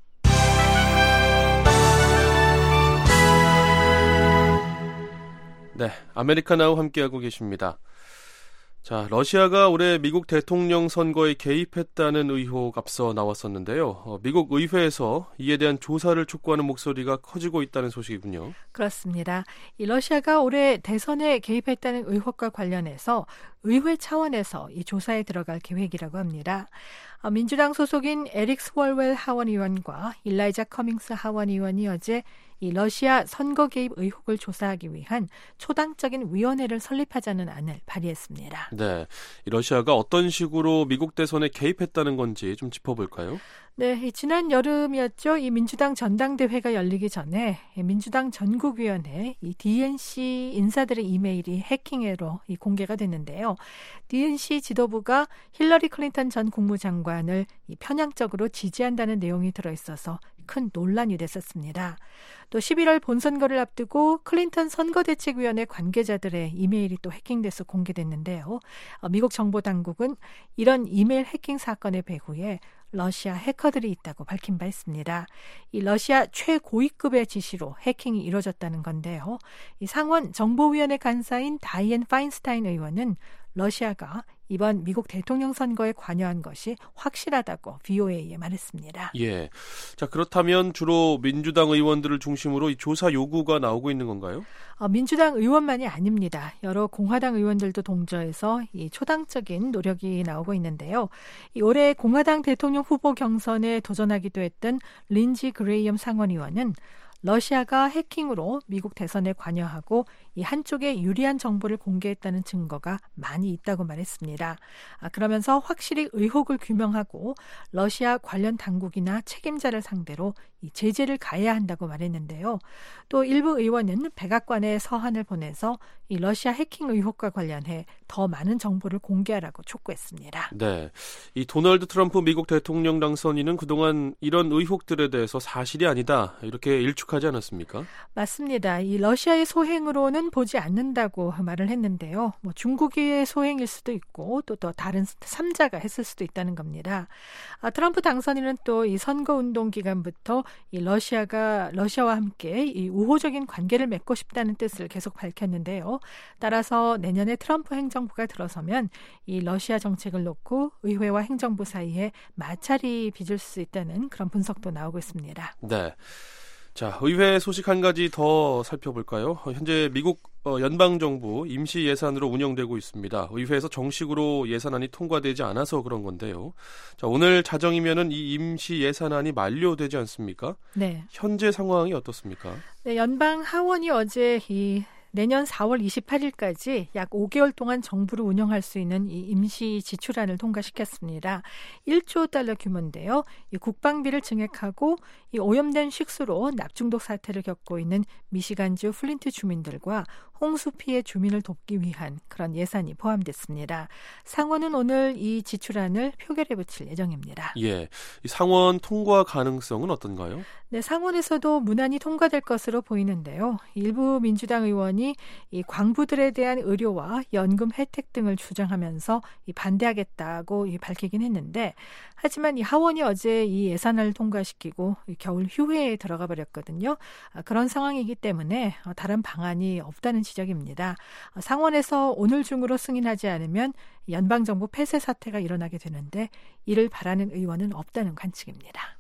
Speaker 3: 네, 아메리카나우 함께하고 계십니다. 자, 러시아가 올해 미국 대통령 선거에 개입했다는 의혹 앞서 나왔었는데요. 어, 미국 의회에서 이에 대한 조사를 촉구하는 목소리가 커지고 있다는 소식이군요.
Speaker 7: 그렇습니다. 이 러시아가 올해 대선에 개입했다는 의혹과 관련해서 의회 차원에서 이 조사에 들어갈 계획이라고 합니다. 어, 민주당 소속인 에릭 스월웰 하원의원과 일라이자 커밍스 하원의원이 어제 이 러시아 선거 개입 의혹을 조사하기 위한 초당적인 위원회를 설립하자는 안을 발의했습니다.
Speaker 3: 네, 이 러시아가 어떤 식으로 미국 대선에 개입했다는 건지 좀 짚어볼까요?
Speaker 7: 네, 지난 여름이었죠. 이 민주당 전당대회가 열리기 전에 민주당 전국위원회 이 디엔씨 인사들의 이메일이 해킹으로 이 공개가 됐는데요. 디엔씨 지도부가 힐러리 클린턴 전 국무장관을 이 편향적으로 지지한다는 내용이 들어있어서 큰 논란이 됐었습니다. 또 십일월 본선거를 앞두고 클린턴 선거대책위원회 관계자들의 이메일이 또 해킹돼서 공개됐는데요. 미국 정보당국은 이런 이메일 해킹 사건의 배후에 러시아 해커들이 있다고 밝힌 바 있습니다. 이 러시아 최고위급의 지시로 해킹이 이루어졌다는 건데요. 이 상원 정보위원회 간사인 다이앤 파인스타인 의원은 러시아가 이번 미국 대통령 선거에 관여한 것이 확실하다고 브이오에이에 말했습니다.
Speaker 3: 예. 자, 그렇다면 주로 민주당 의원들을 중심으로 이 조사 요구가 나오고 있는 건가요?
Speaker 7: 어, 민주당 의원만이 아닙니다. 여러 공화당 의원들도 동조해서 이 초당적인 노력이 나오고 있는데요. 이 올해 공화당 대통령 후보 경선에 도전하기도 했던 린지 그레이엄 상원의원은 러시아가 해킹으로 미국 대선에 관여하고 이 한쪽에 유리한 정보를 공개했다는 증거가 많이 있다고 말했습니다. 아, 그러면서 확실히 의혹을 규명하고 러시아 관련 당국이나 책임자를 상대로 이 제재를 가해야 한다고 말했는데요. 또 일부 의원은 백악관에 서한을 보내서 이 러시아 해킹 의혹과 관련해 더 많은 정보를 공개하라고 촉구했습니다.
Speaker 3: 네, 이 도널드 트럼프 미국 대통령 당선인은 그동안 이런 의혹들에 대해서 사실이 아니다 이렇게 일축하지 않았습니까?
Speaker 7: 맞습니다. 이 러시아의 소행으로는 보지 않는다고 말을 했는데요. 뭐 중국의 소행일 수도 있고 또, 또 다른 삼자가 했을 수도 있다는 겁니다. 아, 트럼프 당선인은 또 이 선거운동 기간부터 이 러시아가 러시아와 함께 이 우호적인 관계를 맺고 싶다는 뜻을 계속 밝혔는데요. 따라서 내년에 트럼프 행정부가 들어서면 이 러시아 정책을 놓고 의회와 행정부 사이에 마찰이 빚을 수 있다는 그런 분석도 나오고 있습니다.
Speaker 3: 네. 자, 의회 소식 한 가지 더 살펴볼까요? 현재 미국 연방정부 임시 예산으로 운영되고 있습니다. 의회에서 정식으로 예산안이 통과되지 않아서 그런 건데요. 자, 오늘 자정이면은 이 임시 예산안이 만료되지 않습니까?
Speaker 7: 네.
Speaker 3: 현재 상황이 어떻습니까?
Speaker 7: 네, 연방 하원이 어제 이 내년 사월 이십팔일까지 약 오 개월 동안 정부를 운영할 수 있는 이 임시 지출안을 통과시켰습니다. 일조 달러 규모인데요. 이 국방비를 증액하고 이 오염된 식수로 납중독 사태를 겪고 있는 미시간주 플린트 주민들과 홍수 피해 주민을 돕기 위한 그런 예산이 포함됐습니다. 상원은 오늘 이 지출안을 표결에 붙일 예정입니다.
Speaker 3: 예, 이 상원 통과 가능성은 어떤가요?
Speaker 7: 네, 상원에서도 무난히 통과될 것으로 보이는데요. 일부 민주당 의원이 이 광부들에 대한 의료와 연금 혜택 등을 주장하면서 이 반대하겠다고 이 밝히긴 했는데, 하지만 이 하원이 어제 이 예산을 통과시키고 이 겨울 휴회에 들어가 버렸거든요. 아, 그런 상황이기 때문에 다른 방안이 없다는 지적입니다. 아, 상원에서 오늘 중으로 승인하지 않으면 연방정부 폐쇄 사태가 일어나게 되는데 이를 바라는 의원은 없다는 관측입니다.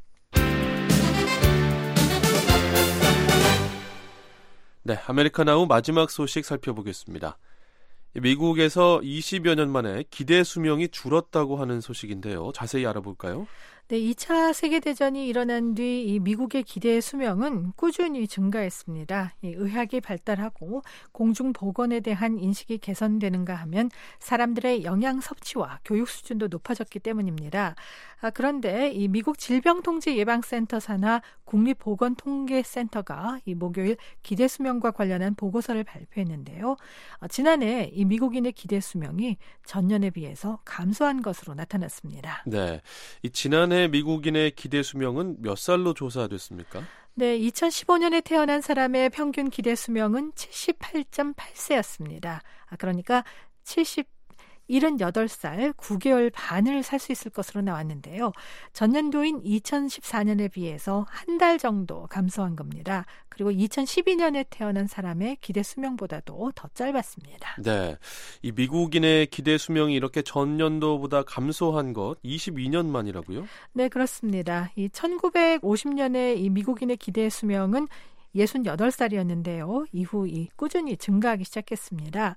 Speaker 3: 네, 아메리카나우 마지막 소식 살펴보겠습니다. 미국에서 이십여 년 만에 기대 수명이 줄었다고 하는 소식인데요. 자세히 알아볼까요?
Speaker 7: 네, 이 차 세계대전이 일어난 뒤 이 미국의 기대 수명은 꾸준히 증가했습니다. 이 의학이 발달하고 공중보건에 대한 인식이 개선되는가 하면 사람들의 영양 섭취와 교육 수준도 높아졌기 때문입니다. 아, 그런데 이 미국 질병통제예방센터 산하 국립보건통계센터가 이 목요일 기대 수명과 관련한 보고서를 발표했는데요. 아, 지난해 이 미국인의 기대 수명이 전년에 비해서 감소한 것으로 나타났습니다.
Speaker 3: 네, 이 지난해 미국인의 기대 수명은 몇 살로 조사됐습니까?
Speaker 7: 네, 이천십오 년에 태어난 사람의 평균 기대 수명은 칠십팔 점 팔 세였습니다. 아, 그러니까 칠십칠 살 구 개월 반을 살 수 있을 것으로 나왔는데요. 전년도인 이천십사 년에 비해서 한 달 정도 감소한 겁니다. 그리고 이천십이 년에 태어난 사람의 기대 수명보다도 더 짧았습니다.
Speaker 3: 네, 이 미국인의 기대 수명이 이렇게 전년도보다 감소한 것 이십이 년 만이라고요?
Speaker 7: 네, 그렇습니다. 이 천구백오십 년에 이 미국인의 기대 수명은 예순여덟 살이었는데요. 이후 이 꾸준히 증가하기 시작했습니다.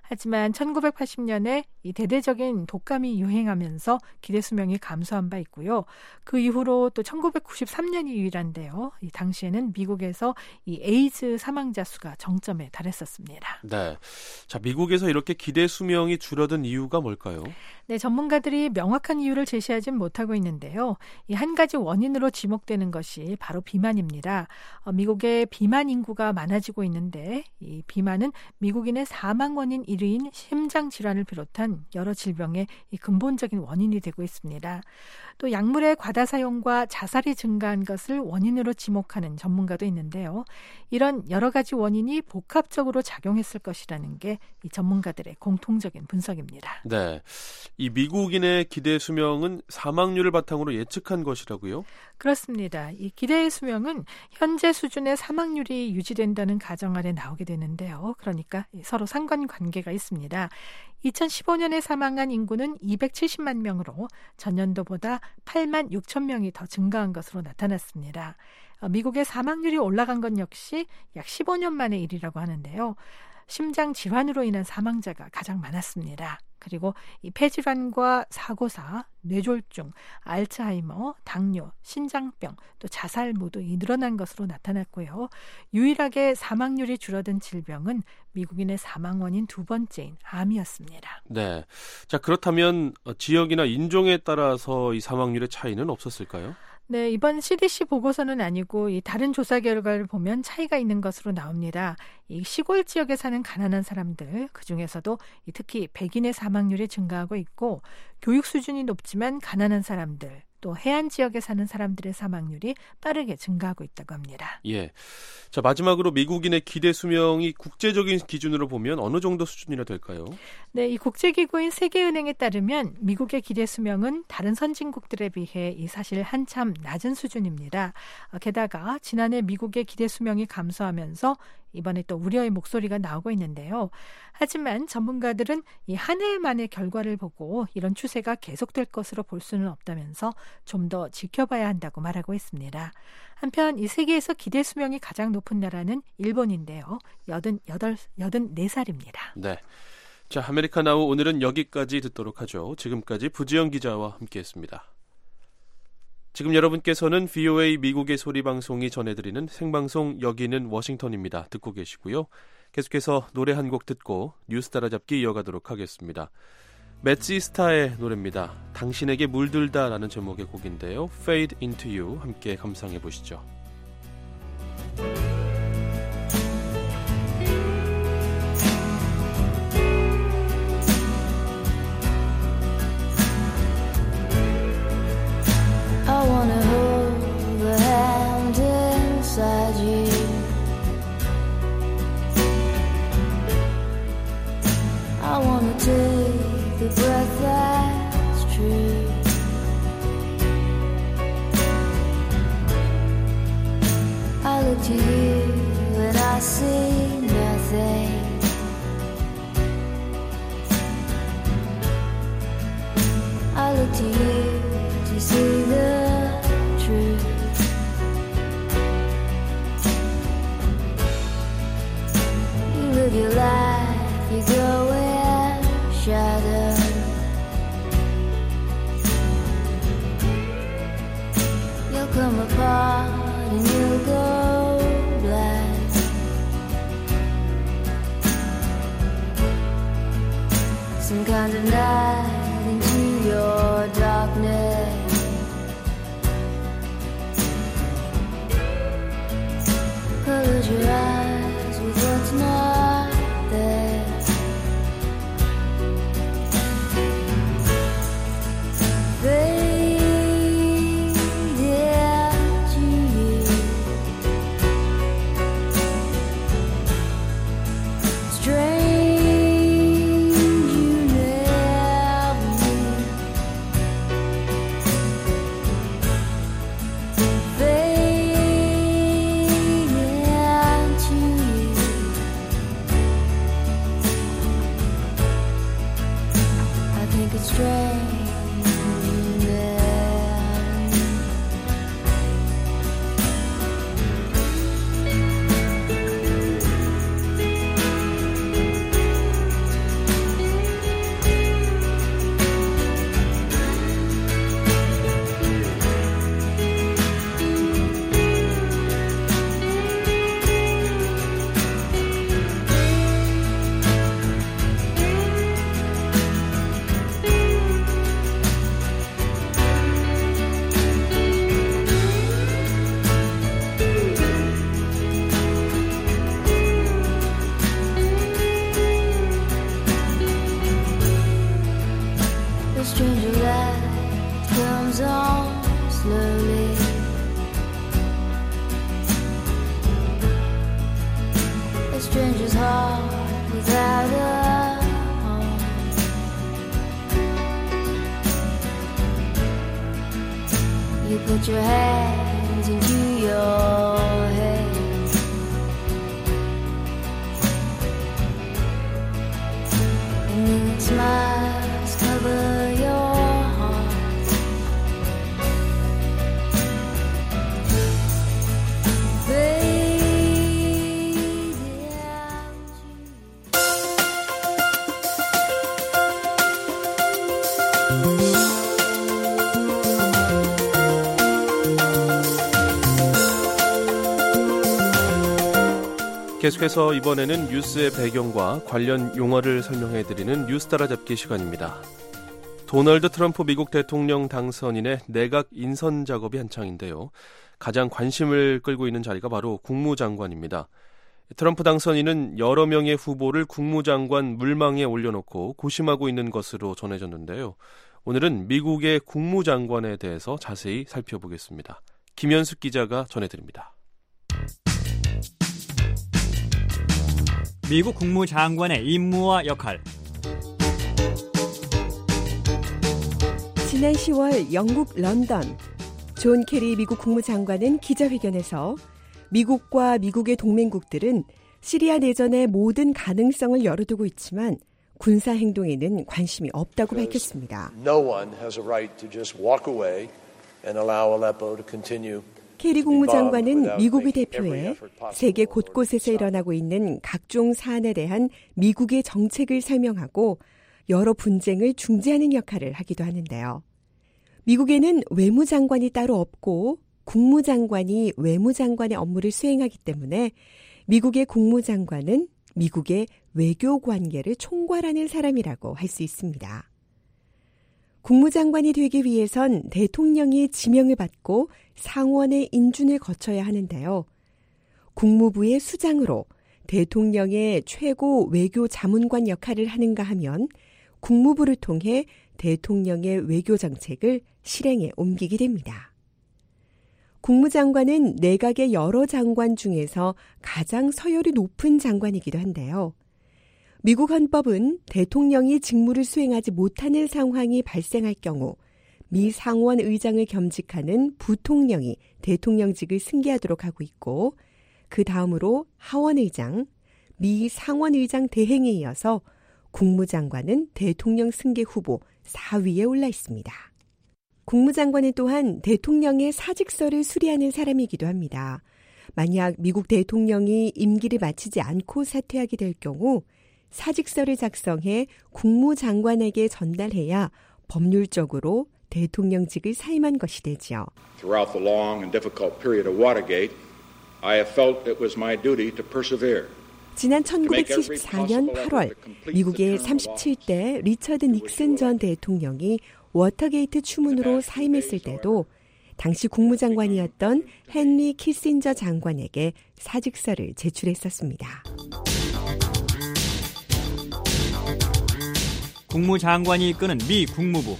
Speaker 7: 하지만 천구백팔십 년에 이 대대적인 독감이 유행하면서 기대 수명이 감소한 바 있고요. 그 이후로 또 천구백구십삼 년이 유일한데요. 이 당시에는 미국에서 이 에이즈 사망자 수가 정점에 달했었습니다.
Speaker 3: 네, 자 미국에서 이렇게 기대 수명이 줄어든 이유가 뭘까요?
Speaker 7: 네, 전문가들이 명확한 이유를 제시하진 못하고 있는데요. 이 한 가지 원인으로 지목되는 것이 바로 비만입니다. 어, 미국의 비만 인구가 많아지고 있는데 이 비만은 미국인의 사망 원인 일 위인 심장 질환을 비롯한 여러 질병의 이 근본적인 원인이 되고 있습니다. 또 약물의 과다 사용과 자살이 증가한 것을 원인으로 지목하는 전문가도 있는데요. 이런 여러 가지 원인이 복합적으로 작용했을 것이라는 게 이 전문가들의 공통적인 분석입니다.
Speaker 3: 네, 이 미국인의 기대 수명은 사망률을 바탕으로 예측한 것이라고요?
Speaker 7: 그렇습니다. 이 기대 수명은 현재 수준의 사망률이 유지된다는 가정 아래 나오게 되는데요. 그러니까 서로 상관관계가 있습니다. 이천십오 년에 사망한 인구는 이백칠십만 명으로 전년도보다 팔만 육천 명이 더 증가한 것으로 나타났습니다. 미국의 사망률이 올라간 건 역시 약 십오 년 만의 일이라고 하는데요. 심장 질환으로 인한 사망자가 가장 많았습니다. 그리고 이 폐질환과 사고사, 뇌졸중, 알츠하이머, 당뇨, 신장병, 또 자살 모두 늘어난 것으로 나타났고요. 유일하게 사망률이 줄어든 질병은 미국인의 사망 원인 두 번째인 암이었습니다.
Speaker 3: 네, 자 그렇다면 지역이나 인종에 따라서 이 사망률의 차이는 없었을까요?
Speaker 7: 네, 이번 씨디씨 보고서는 아니고 이 다른 조사 결과를 보면 차이가 있는 것으로 나옵니다. 이 시골 지역에 사는 가난한 사람들, 그중에서도 특히 백인의 사망률이 증가하고 있고 교육 수준이 높지만 가난한 사람들, 또 해안 지역에 사는 사람들의 사망률이 빠르게 증가하고 있다고 합니다.
Speaker 3: 예. 자, 마지막으로 미국인의 기대 수명이 국제적인 기준으로 보면 어느 정도 수준이나 될까요?
Speaker 7: 네, 이 국제기구인 세계은행에 따르면 미국의 기대 수명은 다른 선진국들에 비해 이 사실 한참 낮은 수준입니다. 게다가 지난해 미국의 기대 수명이 감소하면서 이번에 또 우려의 목소리가 나오고 있는데요. 하지만 전문가들은 이 한 해만의 결과를 보고 이런 추세가 계속될 것으로 볼 수는 없다면서 좀 더 지켜봐야 한다고 말하고 있습니다. 한편 이 세계에서 기대 수명이 가장 높은 나라는 일본인데요. 여든여덟, 여든네 살입니다.
Speaker 3: 네. 자, 아메리카나우 오늘은 여기까지 듣도록 하죠. 지금까지 부지영 기자와 함께했습니다. 지금 여러분께서는 브이오에이 미국의 소리 방송이 전해드리는 생방송 여기는 워싱턴입니다. 듣고 계시고요. 계속해서 노래 한 곡 듣고 뉴스 따라잡기 이어가도록 하겠습니다. 맷시 스타의 노래입니다. 당신에게 물들다라는 제목의 곡인데요. Fade into You 함께 감상해 보시죠.
Speaker 9: I wanna hold the hand inside you. I wanna take the breath that's true. I look to you and I see nothing. I look to you to see the truth. You live your life, you go in shadow. You'll come apart and you'll go black. Some kind of night into your darkness. Close your eyes with what's not there. Fade into you. Strange you never knew. Fade into you. I think it's strange. without a home. You put your hands into your head and then smiles cover your heart.
Speaker 3: 계속해서 이번에는 뉴스의 배경과 관련 용어를 설명해드리는 뉴스 따라잡기 시간입니다. 도널드 트럼프 미국 대통령 당선인의 내각 인선 작업이 한창인데요. 가장 관심을 끌고 있는 자리가 바로 국무장관입니다. 트럼프 당선인은 여러 명의 후보를 국무장관 물망에 올려놓고 고심하고 있는 것으로 전해졌는데요. 오늘은 미국의 국무장관에 대해서 자세히 살펴보겠습니다. 김현숙 기자가 전해드립니다.
Speaker 5: 미국 국무장관의 임무와 역할.
Speaker 10: 지난 시월 영국 런던, 존 케리 미국 국무장관은 기자회견에서 미국과 미국의 동맹국들은 시리아 내전의 모든 가능성을 열어두고 있지만 군사 행동에는 관심이 없다고 밝혔습니다.
Speaker 11: No one has a right to just walk away and allow Aleppo to continue.
Speaker 10: 케리 국무장관은 미국을 대표해 세계 곳곳에서 일어나고 있는 각종 사안에 대한 미국의 정책을 설명하고 여러 분쟁을 중재하는 역할을 하기도 하는데요. 미국에는 외무장관이 따로 없고 국무장관이 외무장관의 업무를 수행하기 때문에 미국의 국무장관은 미국의 외교관계를 총괄하는 사람이라고 할 수 있습니다. 국무장관이 되기 위해선 대통령이 지명을 받고 상원의 인준을 거쳐야 하는데요. 국무부의 수장으로 대통령의 최고 외교 자문관 역할을 하는가 하면 국무부를 통해 대통령의 외교 정책을 실행에 옮기게 됩니다. 국무장관은 내각의 여러 장관 중에서 가장 서열이 높은 장관이기도 한데요. 미국 헌법은 대통령이 직무를 수행하지 못하는 상황이 발생할 경우 미 상원 의장을 겸직하는 부통령이 대통령직을 승계하도록 하고 있고 그 다음으로 하원 의장, 미 상원 의장 대행에 이어서 국무장관은 대통령 승계 후보 사 위에 올라 있습니다. 국무장관은 또한 대통령의 사직서를 수리하는 사람이기도 합니다. 만약 미국 대통령이 임기를 마치지 않고 사퇴하게 될 경우 사직서를 작성해 국무장관에게 전달해야 법률적으로 대통령직을 사임한 것이 되지요.
Speaker 12: Throughout the long and difficult period of Watergate, I have felt it was my duty to persevere.
Speaker 10: 지난 천구백칠십사 년 팔월 미국의 삼십칠 대 리처드 닉슨 전 대통령이 워터게이트 추문으로 사임했을 때도 당시 국무장관이었던 헨리 키신저 장관에게 사직서를 제출했었습니다.
Speaker 5: 국무장관이 이끄는 미 국무부.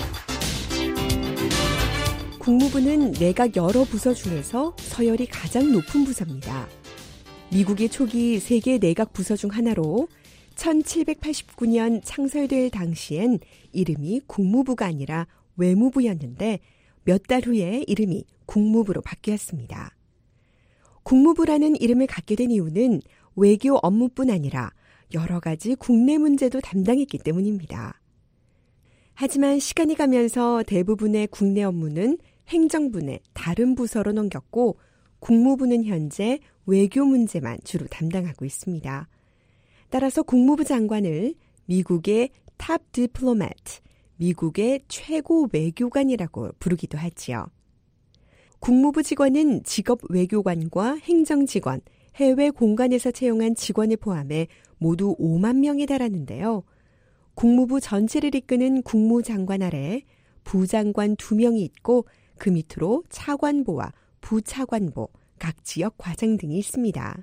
Speaker 10: 국무부는 내각 여러 부서 중에서 서열이 가장 높은 부서입니다. 미국의 초기 세계 내각 부서 중 하나로 천칠백팔십구 년 창설될 당시엔 이름이 국무부가 아니라 외무부였는데 몇 달 후에 이름이 국무부로 바뀌었습니다. 국무부라는 이름을 갖게 된 이유는 외교 업무뿐 아니라 여러 가지 국내 문제도 담당했기 때문입니다. 하지만 시간이 가면서 대부분의 국내 업무는 행정부의 다른 부서로 넘겼고 국무부는 현재 외교 문제만 주로 담당하고 있습니다. 따라서 국무부 장관을 미국의 탑 디플로매트, 미국의 최고 외교관이라고 부르기도 하지요. 국무부 직원은 직업 외교관과 행정직원, 해외 공간에서 채용한 직원을 포함해 모두 오만 명에 달하는데요. 국무부 전체를 이끄는 국무장관 아래 부장관 두 명이 있고 그 밑으로 차관보와 부차관보, 각 지역 과장 등이 있습니다.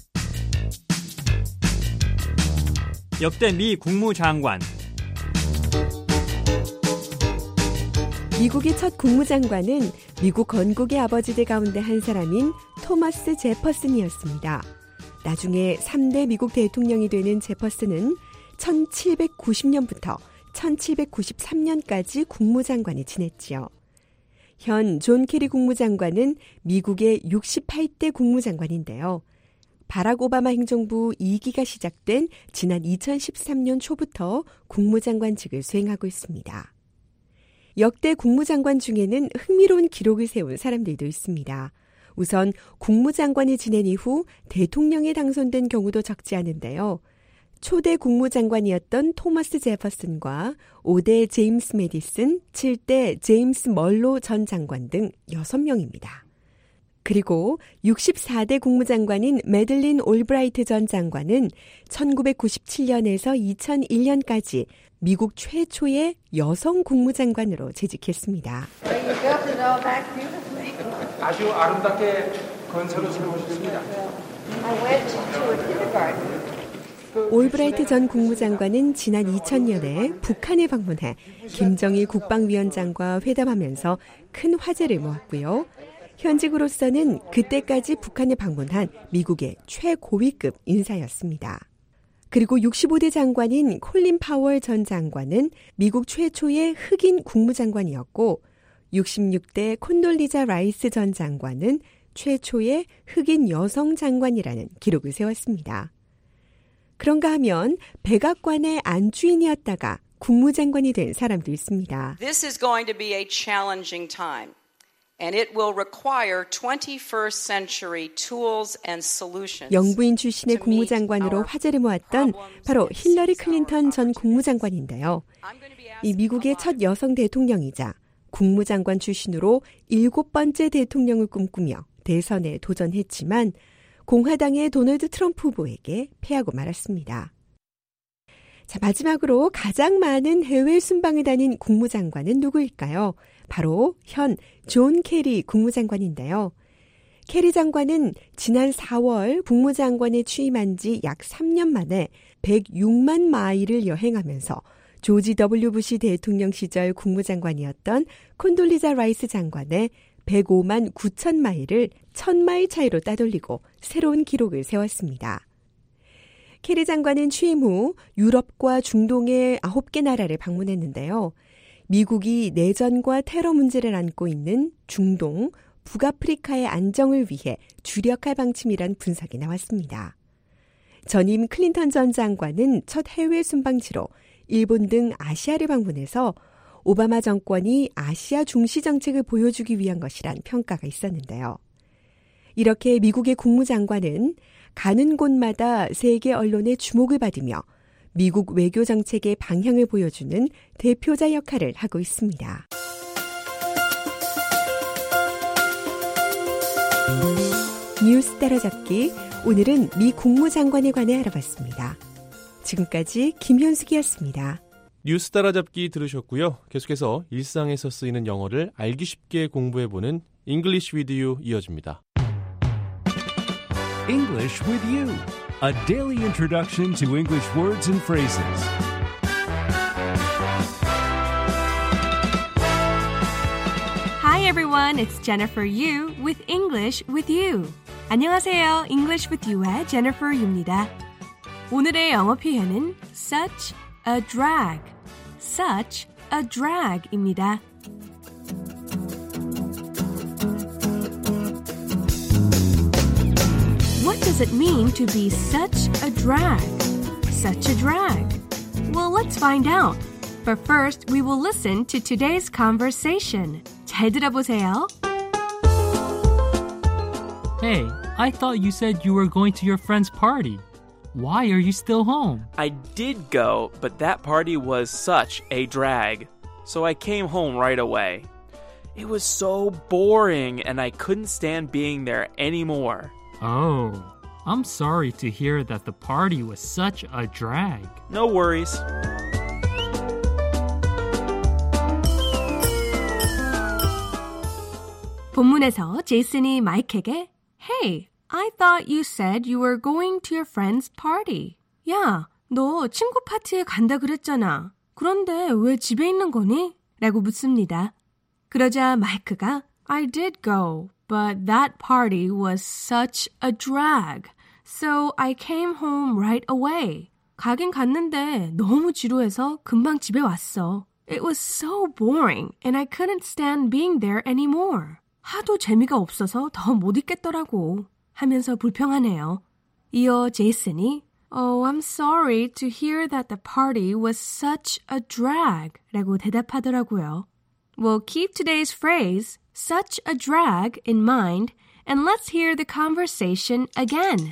Speaker 5: 역대 미 국무장관.
Speaker 10: 미국의 첫 국무장관은 미국 건국의 아버지들 가운데 한 사람인 토머스 제퍼슨이었습니다. 나중에 삼 대 미국 대통령이 되는 제퍼슨은 천칠백구십 년부터 천칠백구십삼 년까지 국무장관을 지냈지요. 현 존 케리 국무장관은 미국의 육십팔 대 국무장관인데요. 바락 오바마 행정부 이 기가 시작된 지난 이천십삼 년 초부터 국무장관직을 수행하고 있습니다. 역대 국무장관 중에는 흥미로운 기록을 세운 사람들도 있습니다. 우선 국무장관이 지낸 이후 대통령에 당선된 경우도 적지 않은데요. 초대 국무장관이었던 토머스 제퍼슨과 오 대 제임스 메디슨, 칠 대 제임스 멀로 전 장관 등 여섯 명입니다. 그리고 육십사 대 국무장관인 매들린 올브라이트 전 장관은 천구백구십칠 년에서 이천일 년까지 미국 최초의 여성 국무장관으로 재직했습니다.
Speaker 13: 아주 아름답게 건설을 세우셨습니다.
Speaker 10: 올브라이트 전 국무장관은 지난 이천 년에 북한에 방문해 김정일 국방위원장과 회담하면서 큰 화제를 모았고요. 현직으로서는 그때까지 북한에 방문한 미국의 최고위급 인사였습니다. 그리고 육십오 대 장관인 콜린 파월 전 장관은 미국 최초의 흑인 국무장관이었고 육십육 대 콘돌리자 라이스 전 장관은 최초의 흑인 여성 장관이라는 기록을 세웠습니다. 그런가 하면 백악관의 안주인이었다가 국무장관이 된 사람도 있습니다.
Speaker 14: This is going to be a challenging time. And it will require twenty-first century tools and solutions.
Speaker 10: 영부인 출신의 국무장관으로 화제를 모았던 바로 힐러리 클린턴 전 국무장관인데요. 이 미국의 첫 여성 대통령이자 국무장관 출신으로 일곱 번째 대통령을 꿈꾸며 대선에 도전했지만 공화당의 도널드 트럼프 후보에게 패하고 말았습니다. 자, 마지막으로 가장 많은 해외 순방을 다닌 국무장관은 누구일까요? 바로 현 존 케리 국무장관인데요. 케리 장관은 지난 사월 국무장관에 취임한 지 약 삼 년 만에 백육만 마일을 여행하면서 조지 더블유 부시 대통령 시절 국무장관이었던 콘돌리자 라이스 장관의 백오만 구천 마일을 천 마일 차이로 따돌리고 새로운 기록을 세웠습니다. 케리 장관은 취임 후 유럽과 중동의 아홉 개 나라를 방문했는데요. 미국이 내전과 테러 문제를 안고 있는 중동, 북아프리카의 안정을 위해 주력할 방침이란 분석이 나왔습니다. 전임 클린턴 전 장관은 첫 해외 순방지로 일본 등 아시아를 방문해서 오바마 정권이 아시아 중시 정책을 보여주기 위한 것이란 평가가 있었는데요. 이렇게 미국의 국무장관은 가는 곳마다 세계 언론의 주목을 받으며 미국 외교 정책의 방향을 보여주는 대표자 역할을 하고 있습니다. 뉴스 따라잡기, 오늘은 미 국무장관에 관해 알아봤습니다. 지금까지 김현숙이었습니다.
Speaker 3: 뉴스 따라잡기 들으셨고요. 계속해서 일상에서 쓰이는 영어를 알기 쉽게 공부해보는 English with You 이어집니다.
Speaker 15: English with You, a daily introduction to English words and phrases.
Speaker 16: Hi everyone, it's Jennifer Yu with English with You. 안녕하세요, English with You의 Jennifer Yu입니다. 오늘의 영어 표현은 such a drag, such a drag입니다. What does it mean to be such a drag? Such a drag? Well, let's find out. But first, we will listen to today's conversation. 잘 들어보세요.
Speaker 17: Hey, I thought you said you were going to your friend's party. Why are you still home?
Speaker 18: I did go, but that party was such a drag. So I came home right away. It was so boring, and I couldn't stand being there anymore.
Speaker 17: Oh, I'm sorry to hear that the party was such a drag.
Speaker 18: No worries.
Speaker 16: 본문에서 제이슨이 마이크에게 Hey, I thought you said you were going to your friend's party. 야, 너 친구 파티에 간다 그랬잖아. 그런데 왜 집에 있는 거니? 라고 묻습니다. 그러자 마이크가 I did go, but that party was such a drag. So I came home right away. 가긴 갔는데 너무 지루해서 금방 집에 왔어. It was so boring and I couldn't stand being there anymore. 하도 재미가 없어서 더 못 있겠더라고 하면서 불평하네요. 이어 제이슨이 Oh, I'm sorry to hear that the party was such a drag 라고 대답하더라고요. We'll keep today's phrase, such a drag, in mind and let's hear the conversation again.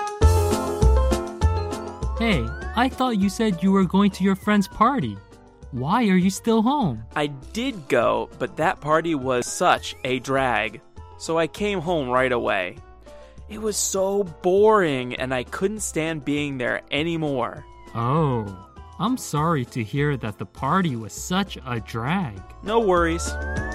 Speaker 17: Hey, I thought you said you were going to your friend's party. Why are you still home?
Speaker 18: I did go, but that party was such a drag. So I came home right away. It was so boring and I couldn't stand being there anymore.
Speaker 17: Oh, I'm sorry to hear that the party was such a drag.
Speaker 18: No worries.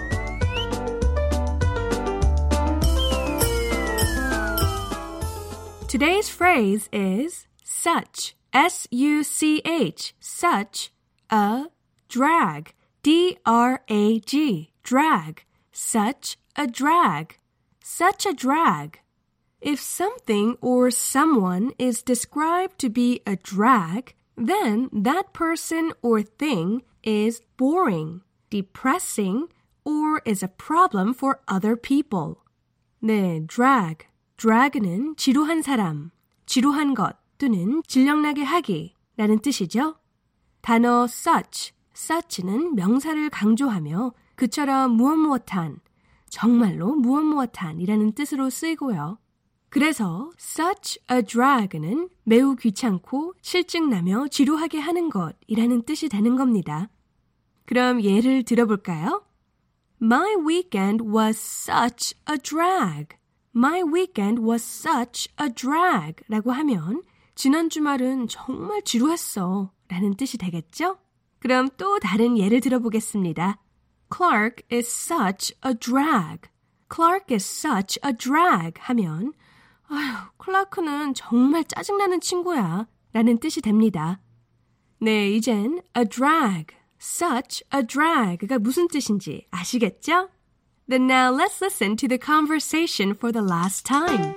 Speaker 16: Today's phrase is such, S U C H, such a drag, D R A G, drag, such a drag, such a drag. If something or someone is described to be a drag, then that person or thing is boring, depressing, or is a problem for other people. 네, drag. drag는 지루한 사람, 지루한 것 또는 질력나게 하기 라는 뜻이죠. 단어 such, such는 명사를 강조하며 그처럼 무엇무엇한, 정말로 무엇무엇한 이라는 뜻으로 쓰이고요. 그래서 such a drag는 매우 귀찮고 실증나며 지루하게 하는 것이라는 뜻이 되는 겁니다. 그럼 예를 들어볼까요? My weekend was such a drag. My weekend was such a drag 라고 하면 지난 주말은 정말 지루했어 라는 뜻이 되겠죠? 그럼 또 다른 예를 들어보겠습니다. Clark is such a drag. Clark is such a drag 하면 아휴, 클라크는 정말 짜증나는 친구야 라는 뜻이 됩니다. 네, 이젠 a drag, such a drag가 무슨 뜻인지 아시겠죠? Then now let's listen to the conversation for the last time.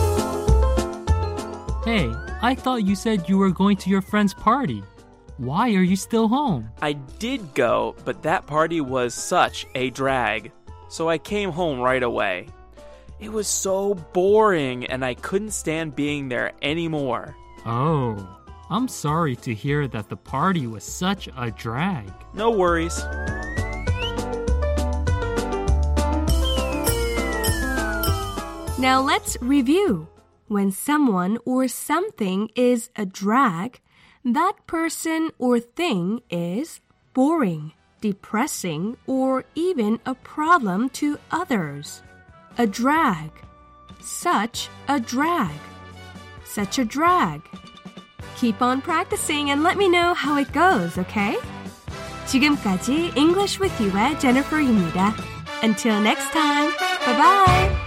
Speaker 17: Hey, I thought you said you were going to your friend's party. Why are you still home?
Speaker 18: I did go, but that party was such a drag. So I came home right away. It was so boring and I couldn't stand being there anymore.
Speaker 17: Oh, I'm sorry to hear that the party was such a drag.
Speaker 18: No worries.
Speaker 16: Now let's review. When someone or something is a drag, that person or thing is boring, depressing, or even a problem to others. A drag. Such a drag. Such a drag. Keep on practicing and let me know how it goes, okay? 지금까지 English with You의 Jennifer입니다. Until next time. Bye-bye.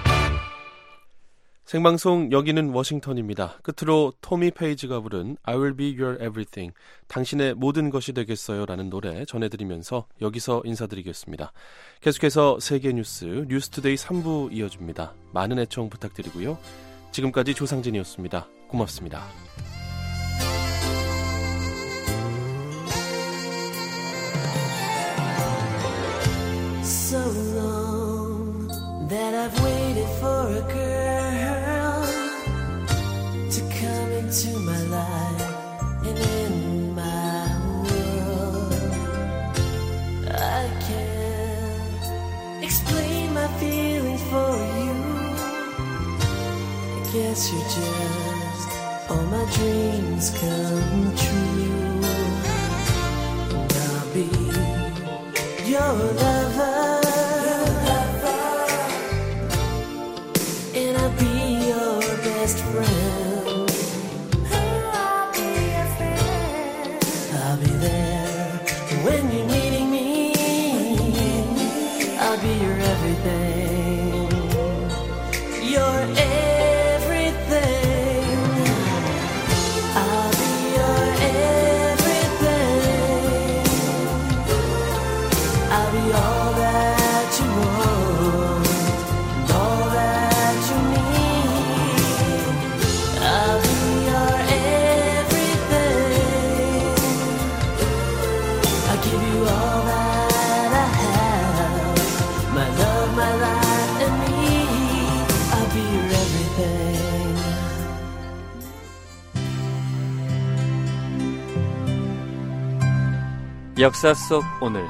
Speaker 3: 생방송 여기는 워싱턴입니다. 끝으로 토미 페이지가 부른 I will be your everything, 당신의 모든 것이 되겠어요 라는 노래 전해드리면서 여기서 인사드리겠습니다. 계속해서 세계 뉴스, 뉴스투데이 삼 부 이어집니다. 많은 애청 부탁드리고요. 지금까지 조상진이었습니다. 고맙습니다.
Speaker 4: So long that I've waited for a girl to come into my life and in my world. I can't explain my feelings for you. I guess you're just all my dreams come true. And I'll be your lover. I'll
Speaker 19: 역사 속 오늘.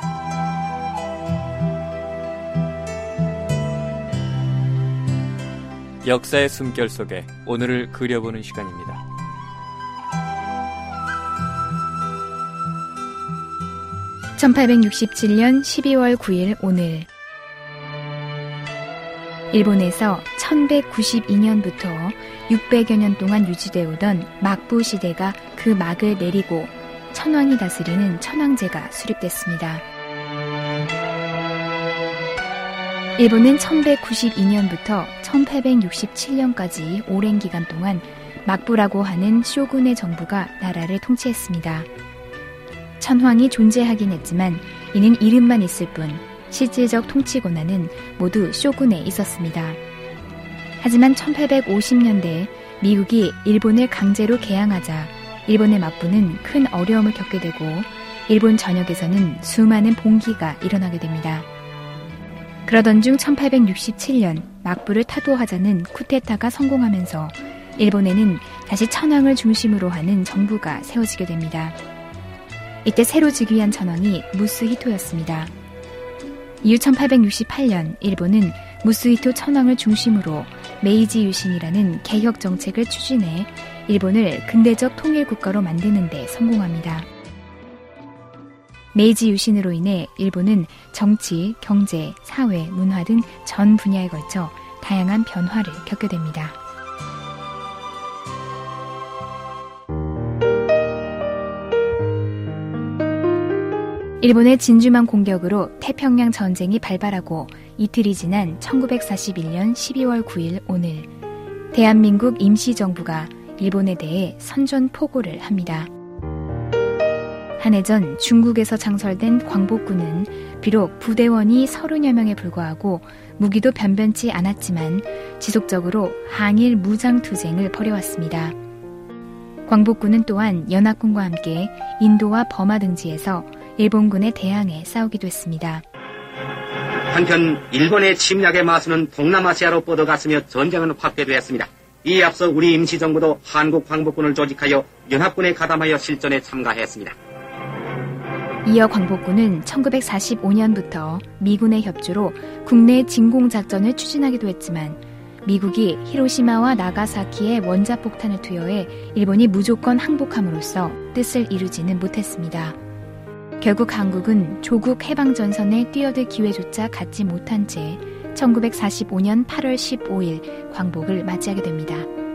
Speaker 19: 역사의 숨결 속에 오늘을 그려보는 시간입니다.
Speaker 20: 천팔백육십칠년 십이월 구일 오늘, 일본에서 천백구십이년부터 육백여 년 동안 유지되어 오던 막부 시대가 그 막을 내리고 천황이 다스리는 천황제가 수립됐습니다. 일본은 천백구십이년부터 천팔백육십칠년까지 오랜 기간 동안 막부라고 하는 쇼군의 정부가 나라를 통치했습니다. 천황이 존재하긴 했지만 이는 이름만 있을 뿐 실질적 통치 권한은 모두 쇼군에 있었습니다. 하지만 천팔백오십년대에 미국이 일본을 강제로 개항하자 일본의 막부는 큰 어려움을 겪게 되고 일본 전역에서는 수많은 봉기가 일어나게 됩니다. 그러던 중 천팔백육십칠년 막부를 타도하자는 쿠데타가 성공하면서 일본에는 다시 천황을 중심으로 하는 정부가 세워지게 됩니다. 이때 새로 즉위한 천황이 무스히토였습니다. 이후 천팔백육십팔년 일본은 무스히토 천황을 중심으로 메이지 유신이라는 개혁 정책을 추진해 일본을 근대적 통일 국가로 만드는 데 성공합니다. 메이지 유신으로 인해 일본은 정치, 경제, 사회, 문화 등 전 분야에 걸쳐 다양한 변화를 겪게 됩니다. 일본의 진주만 공격으로 태평양 전쟁이 발발하고 이틀이 지난 천구백사십일년 십이월 구일 오늘, 대한민국 임시정부가 일본에 대해 선전포고를 합니다. 한 해 전 중국에서 창설된 광복군은 비록 부대원이 서른여 명에 불과하고 무기도 변변치 않았지만 지속적으로 항일 무장투쟁을 벌여왔습니다. 광복군은 또한 연합군과 함께 인도와 버마 등지에서 일본군에 대항해 싸우기도 했습니다.
Speaker 21: 한편 일본의 침략에 맞서는 동남아시아로 뻗어갔으며 전쟁은 확대되었습니다. 이에 앞서 우리 임시정부도 한국 광복군을 조직하여 연합군에 가담하여 실전에 참가했습니다.
Speaker 20: 이어 광복군은 천구백사십오년부터 미군의 협조로 국내 진공작전을 추진하기도 했지만 미국이 히로시마와 나가사키에 원자폭탄을 투여해 일본이 무조건 항복함으로써 뜻을 이루지는 못했습니다. 결국 한국은 조국 해방전선에 뛰어들 기회조차 갖지 못한 채 천구백사십오년 팔월 십오일 광복을 맞이하게 됩니다.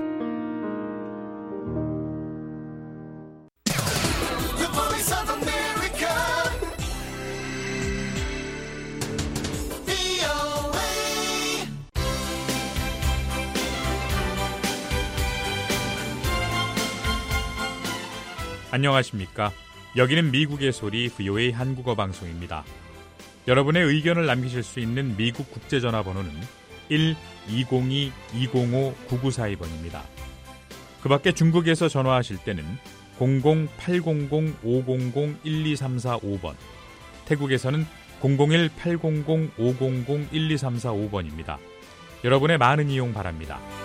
Speaker 1: 안녕하십니까? 여기는 미국의 소리 브이오에이 한국어 방송입니다. 여러분의 의견을 남기실 수 있는 미국 국제전화번호는 일 이공이 이공오 구구사이 번입니다. 그 밖에 중국에서 전화하실 때는 공공 팔공공 오공공 일이삼사오 번, 태국에서는 공공일 팔공공 오공공 일이삼사오 번입니다. 여러분의 많은 이용 바랍니다.